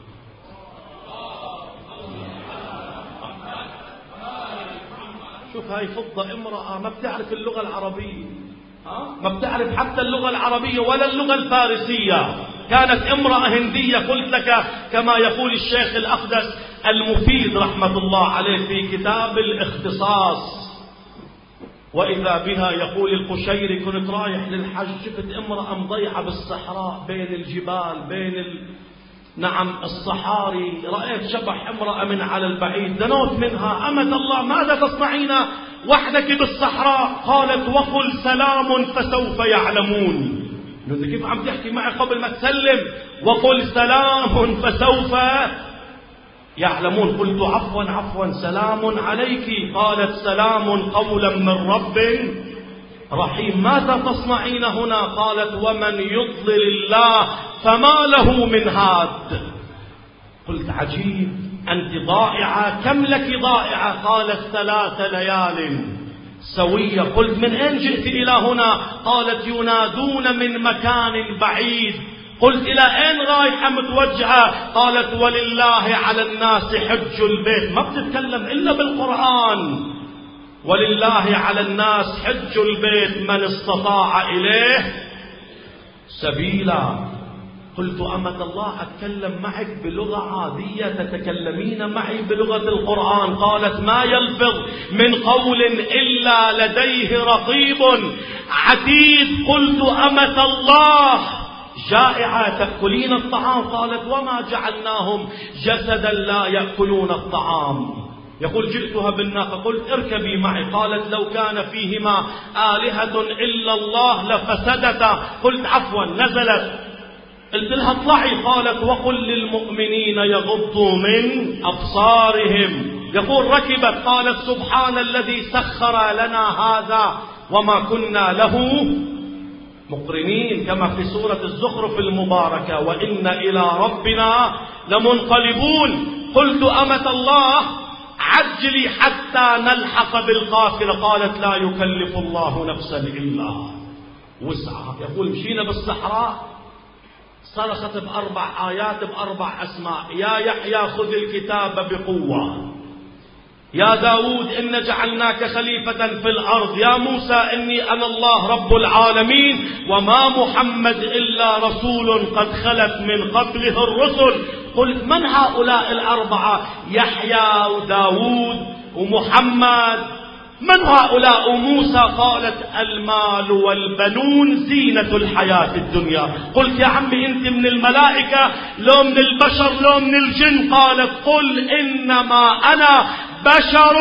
شوف هاي فضة امرأة ما بتعرف اللغة العربية، ما بتعرف حتى اللغة العربية ولا اللغة الفارسية. كانت امرأة هندية قلت لك كما يقول الشيخ الأقدس المفيد رحمة الله عليه في كتاب الاختصاص. وإذا بها يقول القشيري كنت رايح للحج شفت امرأة مضيعة بالصحراء بين الجبال بين نعم الصحاري، رأيت شبح امرأة من على البعيد، دنوت منها أمة الله ماذا تصنعين وحدك بالصحراء؟ قالت وقل سلام فسوف يعلمون. كيف عم تحكي معي قبل ما تسلم؟ وقل سلام فسوف يعلمون. قلت عفوا سلام عليك. قالت سلام قولا من رب رحيم. ماذا تصنعين هنا؟ قالت ومن يضلل الله فما له من هاد. قلت عجيب، أنت ضائعة، كم لك ضائعة؟ قالت 3 ليال سوية. قلت من أين جئت إلى هنا؟ قالت ينادون من مكان بعيد. قلت إلى أين رايحة متوجهة؟ قالت ولله على الناس حج البيت. ما بتتكلم إلا بالقرآن، ولله على الناس حج البيت من استطاع إليه سبيلا. قلت أمة الله أتكلم معك بلغة عادية تتكلمين معي بلغة القرآن. قالت ما يلفظ من قول إلا لديه رقيب عتيد. قلت أمة الله جائعة تأكلين الطعام؟ قالت وما جعلناهم جسدا لا يأكلون الطعام. يقول جئتها بالناقة قلت اركبي معي، قالت لو كان فيهما آلهة إلا الله لفسدتا. قلت عفوا. نزلت قلت لها اطلعي، قالت وقل للمؤمنين يغضوا من أبصارهم. يقول ركبت قالت سبحان الذي سخر لنا هذا وما كنا له مقرنين، كما في سورة الزخرف المباركة وإن إلى ربنا لمنقلبون. قلت أمة الله عجلي حتى نلحق بالقافلة، قالت لا يكلف الله نفسا إلا وسعها. يقول مشينا بالصحراء صرخت ب4 آيات ب4 أسماء: يا يحيى خذ الكتاب بقوة، يا داود إن جعلناك خليفة في الأرض، يا موسى إني أنا الله رب العالمين وما محمد إلا رسول قد خلت من قبله الرسل. قلت من هؤلاء ال4؟ يحيى وداود ومحمد، من هؤلاء؟ موسى. قالت المال والبنون زينة الحياة الدنيا. قلت يا عمي أنت من الملائكة لو من البشر لو من الجن؟ قالت قل إنما أنا بشر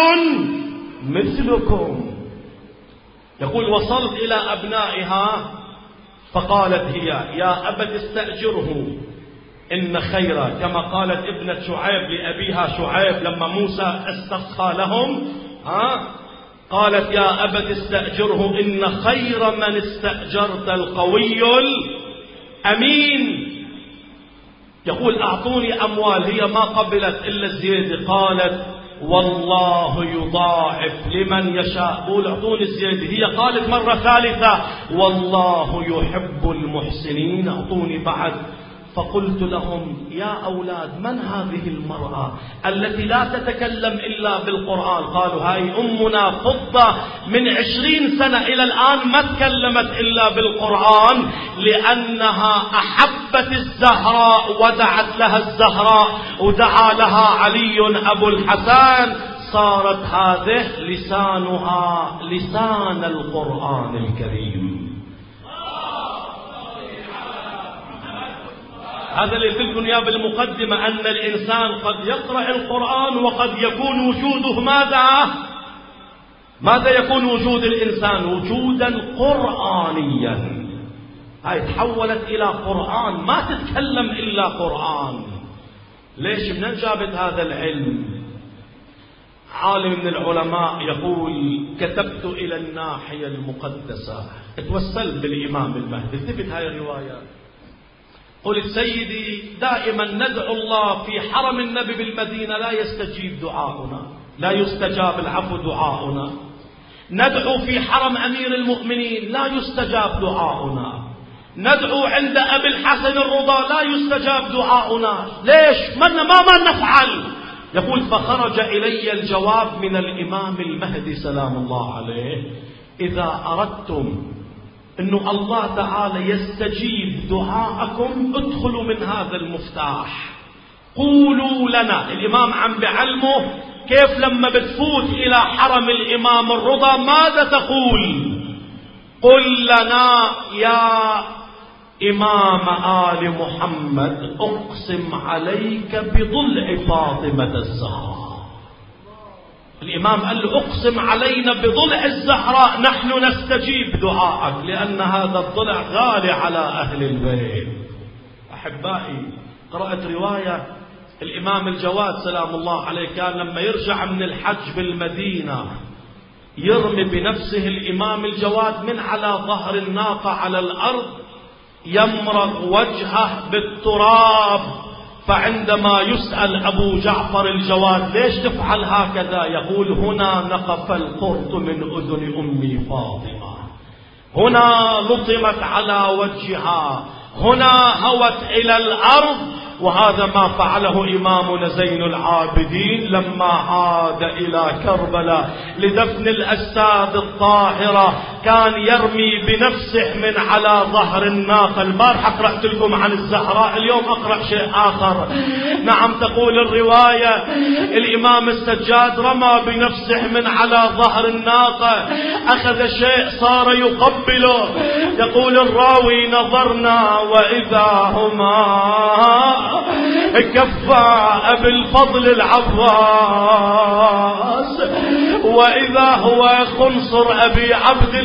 مثلكم. يقول وصلت إلى أبنائها فقالت هي يا أبت استأجره إن خيرا، كما قالت ابنة شعيب لأبيها شعيب لما موسى استسقى لهم، قالت يا أبت استأجره إن خير من استأجرت القوي الأمين. يقول أعطوني أموال، هي ما قبلت إلا الزيادة. قالت والله يضاعف لمن يشاء. قول أعطوني الزيادة. هي قالت مرة ثالثة والله يحب المحسنين، أعطوني بعد. فقلت لهم يا أولاد من هذه المرأة التي لا تتكلم إلا بالقرآن؟ قالوا هاي أمنا فضة من 20 سنة إلى الآن ما تكلمت إلا بالقرآن، لأنها أحبت الزهراء ودعت لها الزهراء ودعا لها علي أبو الحسن. صارت هذه لسانها لسان القرآن الكريم. هذا اللي قلت يا بالمقدمة أن الإنسان قد يقرأ القرآن وقد يكون وجوده ماذا يكون وجود الإنسان؟ وجودا قرآنيا. هاي تحولت إلى قرآن، ما تتكلم إلا قرآن. ليش؟ من جابت هذا العلم؟ عالم من العلماء يقول كتبت إلى الناحية المقدسة، اتوسلت بالإمام المهدي. التفت هاي الرواية. قلت سيدي دائما ندعو الله في حرم النبي بالمدينة لا يستجيب دعاؤنا، لا يستجاب العفو دعاؤنا. ندعو في حرم أمير المؤمنين لا يستجاب دعاؤنا. ندعو عند أبي الحسن الرضا لا يستجاب دعاؤنا. ليش؟ ما نفعل؟ يقول فخرج إلي الجواب من الإمام المهدي سلام الله عليه: إذا أردتم إنه الله تعالى يستجيب دعاءكم ادخلوا من هذا المفتاح، قولوا لنا. الإمام عم بعلمه كيف لما بتفوت إلى حرم الإمام الرضا ماذا تقول؟ قل لنا يا إمام آل محمد أقسم عليك بضلع فاطمة الزهراء. الإمام قال له أقسم علينا بضلع الزهراء نحن نستجيب دعاءك، لأن هذا الضلع غالي على أهل البيت. أحبائي قرأت رواية الإمام الجواد سلام الله عليه كان لما يرجع من الحج بالمدينة يرمي بنفسه الإمام الجواد من على ظهر الناقة على الأرض يمرغ وجهه بالتراب. فعندما يسأل أبو جعفر الجواد ليش تفعل هكذا؟ يقول هنا نقف القرط من أذن أمي فاطمة، هنا لطمت على وجهها، هنا هوت إلى الأرض وهذا ما فعله إمامنا زين العابدين لما عاد إلى كربلاء لدفن الأجساد الطاهرة، كان يرمي بنفسه من على ظهر الناقة. البارحة قرأت لكم عن الزهراء، اليوم أقرأ شيء آخر. نعم، تقول الرواية الإمام السجاد رمى بنفسه من على ظهر الناقة، أخذ شيء صار يقبله. يقول الراوي نظرنا وإذا هما كفى أبي الفضل العباس، وإذا هو خنصر أبي عبد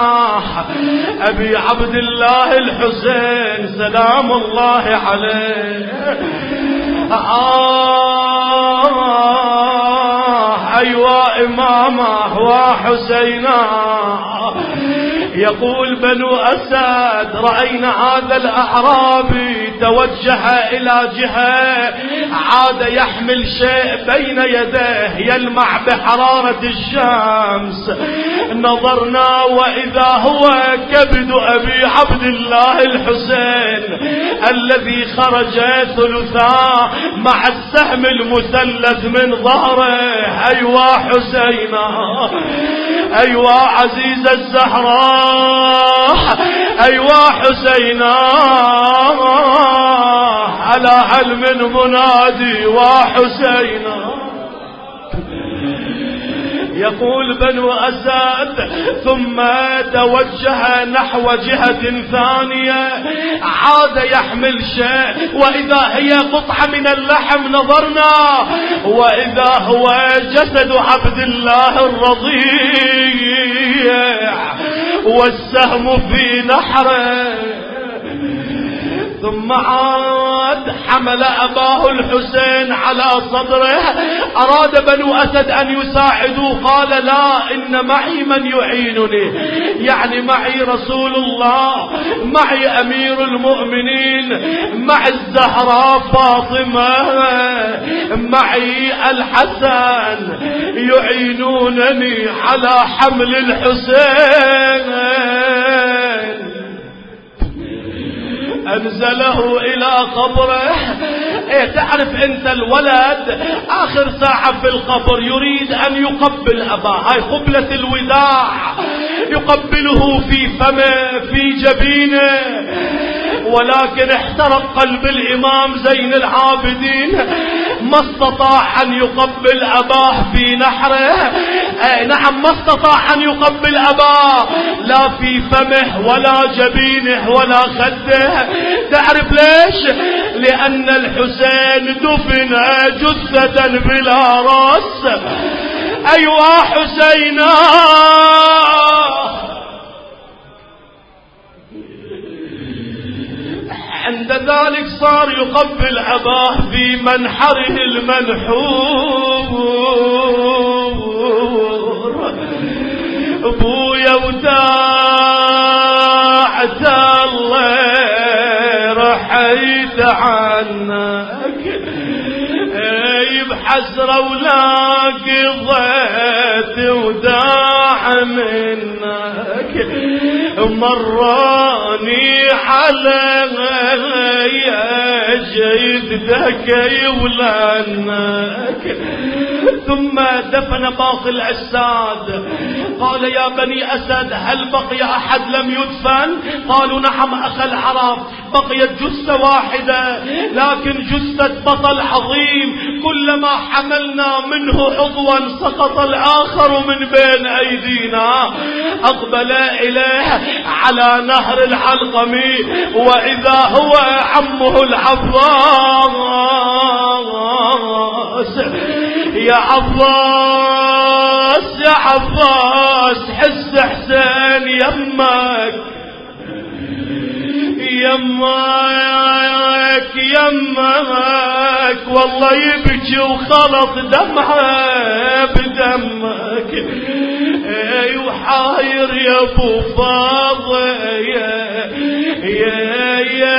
الله الحسين سلام الله عليه. أيوا إمامه وحسينا. يقول بنو أسد رأينا هذا الأعرابي توجه إلى جهة، عاد يحمل شيء بين يديه يلمع بحرارة الشمس. نظرنا وإذا هو كبد أبي عبد الله الحسين الذي خرج ثلثا مع السهم المثلث من ظهره. أيوا حسينا، أيوا عزيز الزهراء، أيوا حسينا، على هل من منادي وحسينا. يقول بنو أسد ثم توجه نحو جهة ثانية، عاد يحمل شيء وإذا هي قطعة من اللحم. نظرنا وإذا هو جسد عبد الله الرضيع والسهم في نحره. ثم عاد حمل أباه الحسين على صدره. أراد بنو أسد أن يساعدوا، قال لا، إن معي من يعينني، يعني معي رسول الله، معي أمير المؤمنين، معي الزهراء فاطمة، معي الحسن، يعينونني على حمل الحسين. أنزله إلى قبره. تعرف أنت الولد آخر ساعة في القبر يريد أن يقبل أباه، هاي قبلة الوداع، يقبله في فمه في جبينه، ولكن احترق قلب الإمام زين العابدين، ما استطاع أن يقبل أباه في نحره. نعم، ما استطاع أن يقبل أباه لا في فمه ولا جبينه ولا خده. تعرف ليش؟ لأن الحسين دفن جثة بلا رأس. أيوا حسينا. عند ذلك صار يقبل أباه في منحره المنحور. ابويا وداعت الله رحيت عنك، بحسرة ولا قضيت وداع منك، مراني على جيدك يولانك. ثم دفن باقي الأجساد. قال يا بني أسد هل بقي أحد لم يدفن؟ قالوا نعم أخ العرب، بقيت جثة واحدة، لكن جثة بطل عظيم كلما حملنا منه عضوا سقط الآخر من بين أيدينا. أقبل إليه على نهر العلقم وإذا هو عمه العباس. يا عباس يا عباس، حس حسين يمك يمك يمك، والله يبكي وخلط دمعه بدمك. وحاير يا ابو فاضل يا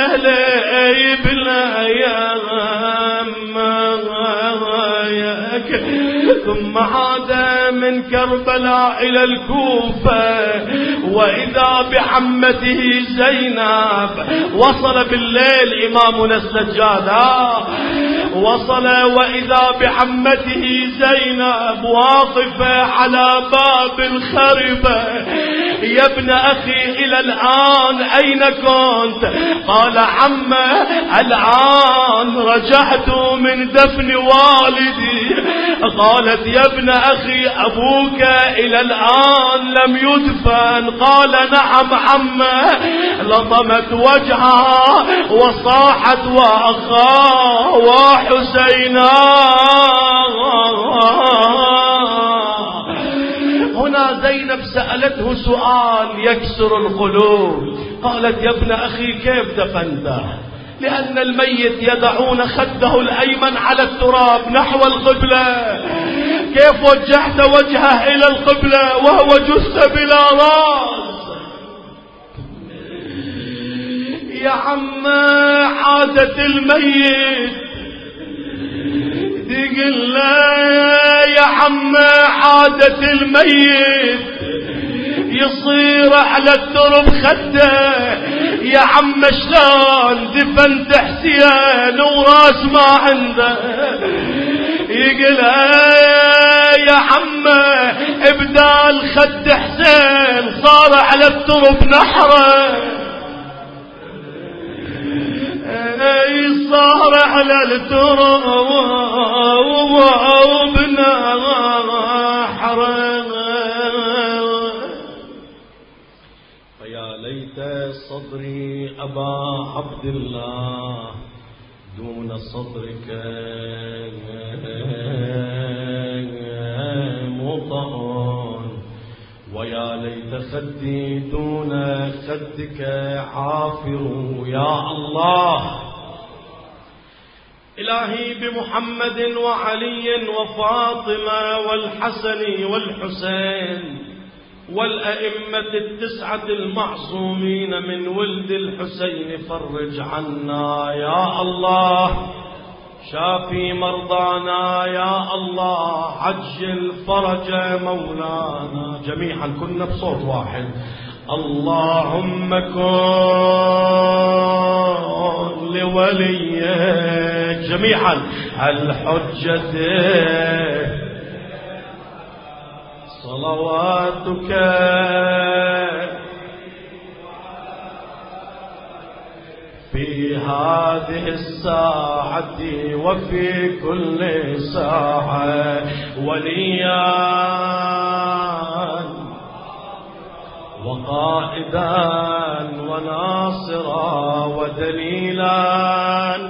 ليبنا يا غمك، ثم عاد من كربلاء إلى الكوفة، وإذا بعمته زينب. وصل بالليل إمامنا السجاد، وصل وإذا بعمته زينب واقفة على باب الخربة. يا ابن أخي إلى الآن أين كنت؟ قال عمه الآن رجعت من دفن والدي. قالت يا ابن أخي أبوك إلى الآن لم يدفن. قال نعم عمه. لطمت وجهها وصاحت وأخاه وحسينا. هنا زينب سألته سؤال يكسر القلوب. قالت يا ابن أخي كيف دفنته؟ لأن الميت يدعون خده الأيمن على التراب نحو القبلة. كيف وجهت وجهه إلى القبلة وهو جثة بلا راس؟ يا عم عادة الميت تقول يا عم عادة الميت يصير على الترب خده. يا عم شلون دفنت حسين وراس ما عنده؟ يقول يا عم ابدال خد حسين صار على الترب نحره. صار على التراب وبنحره. فيا ليت صدري أبا عبد الله دون صدرك مطعون، ويا ليت خدي دون خدك عافر. يا الله إلهي بمحمد وعلي وفاطمة والحسن والحسين والأئمة التسعة المعصومين من ولد الحسين فرج عنا يا الله. شافي مرضانا يا الله. عجل فرج مولانا. جميعا كنا بصوت واحد. اللهم كن لوليك جميعا الحجة صلواتك في هذه الساعة وفي كل ساعة وليا وقائدا وناصرا ودليلا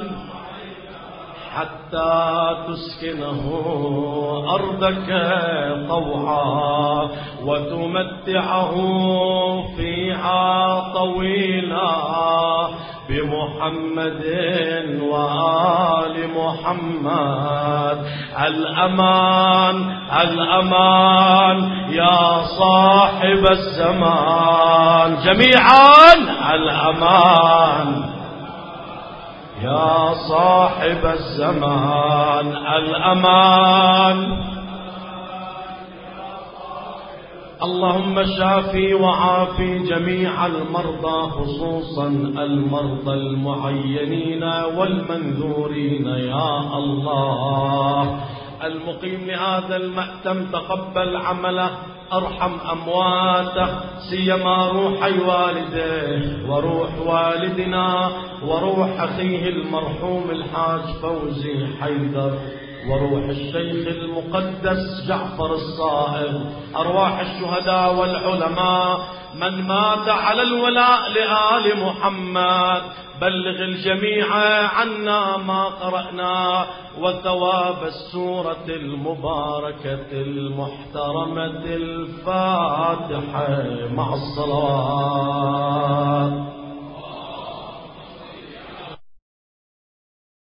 حتى تسكنه أرضك طوعا وتمتعه فيها طويلا بمحمد وآل محمد. الأمان الأمان يا صاحب الزمان جميعا. الأمان يا صاحب الزمان. الأمان. اللهم شافي وعافي جميع المرضى خصوصا المرضى المعينين والمنذورين يا الله. المقيم لهذا المأتم تقبل عمله أرحم أمواته سيما روحي والديه وروح والدنا وروح أخيه المرحوم الحاج فوزي حيدر وروح الشيخ المقدس جعفر الصائغ. أرواح الشهداء والعلماء من مات على الولاء لآل محمد. بلغ الجميع عنا ما قرأنا وثواب السورة المباركة المحترمة الفاتحة مع الصلوات.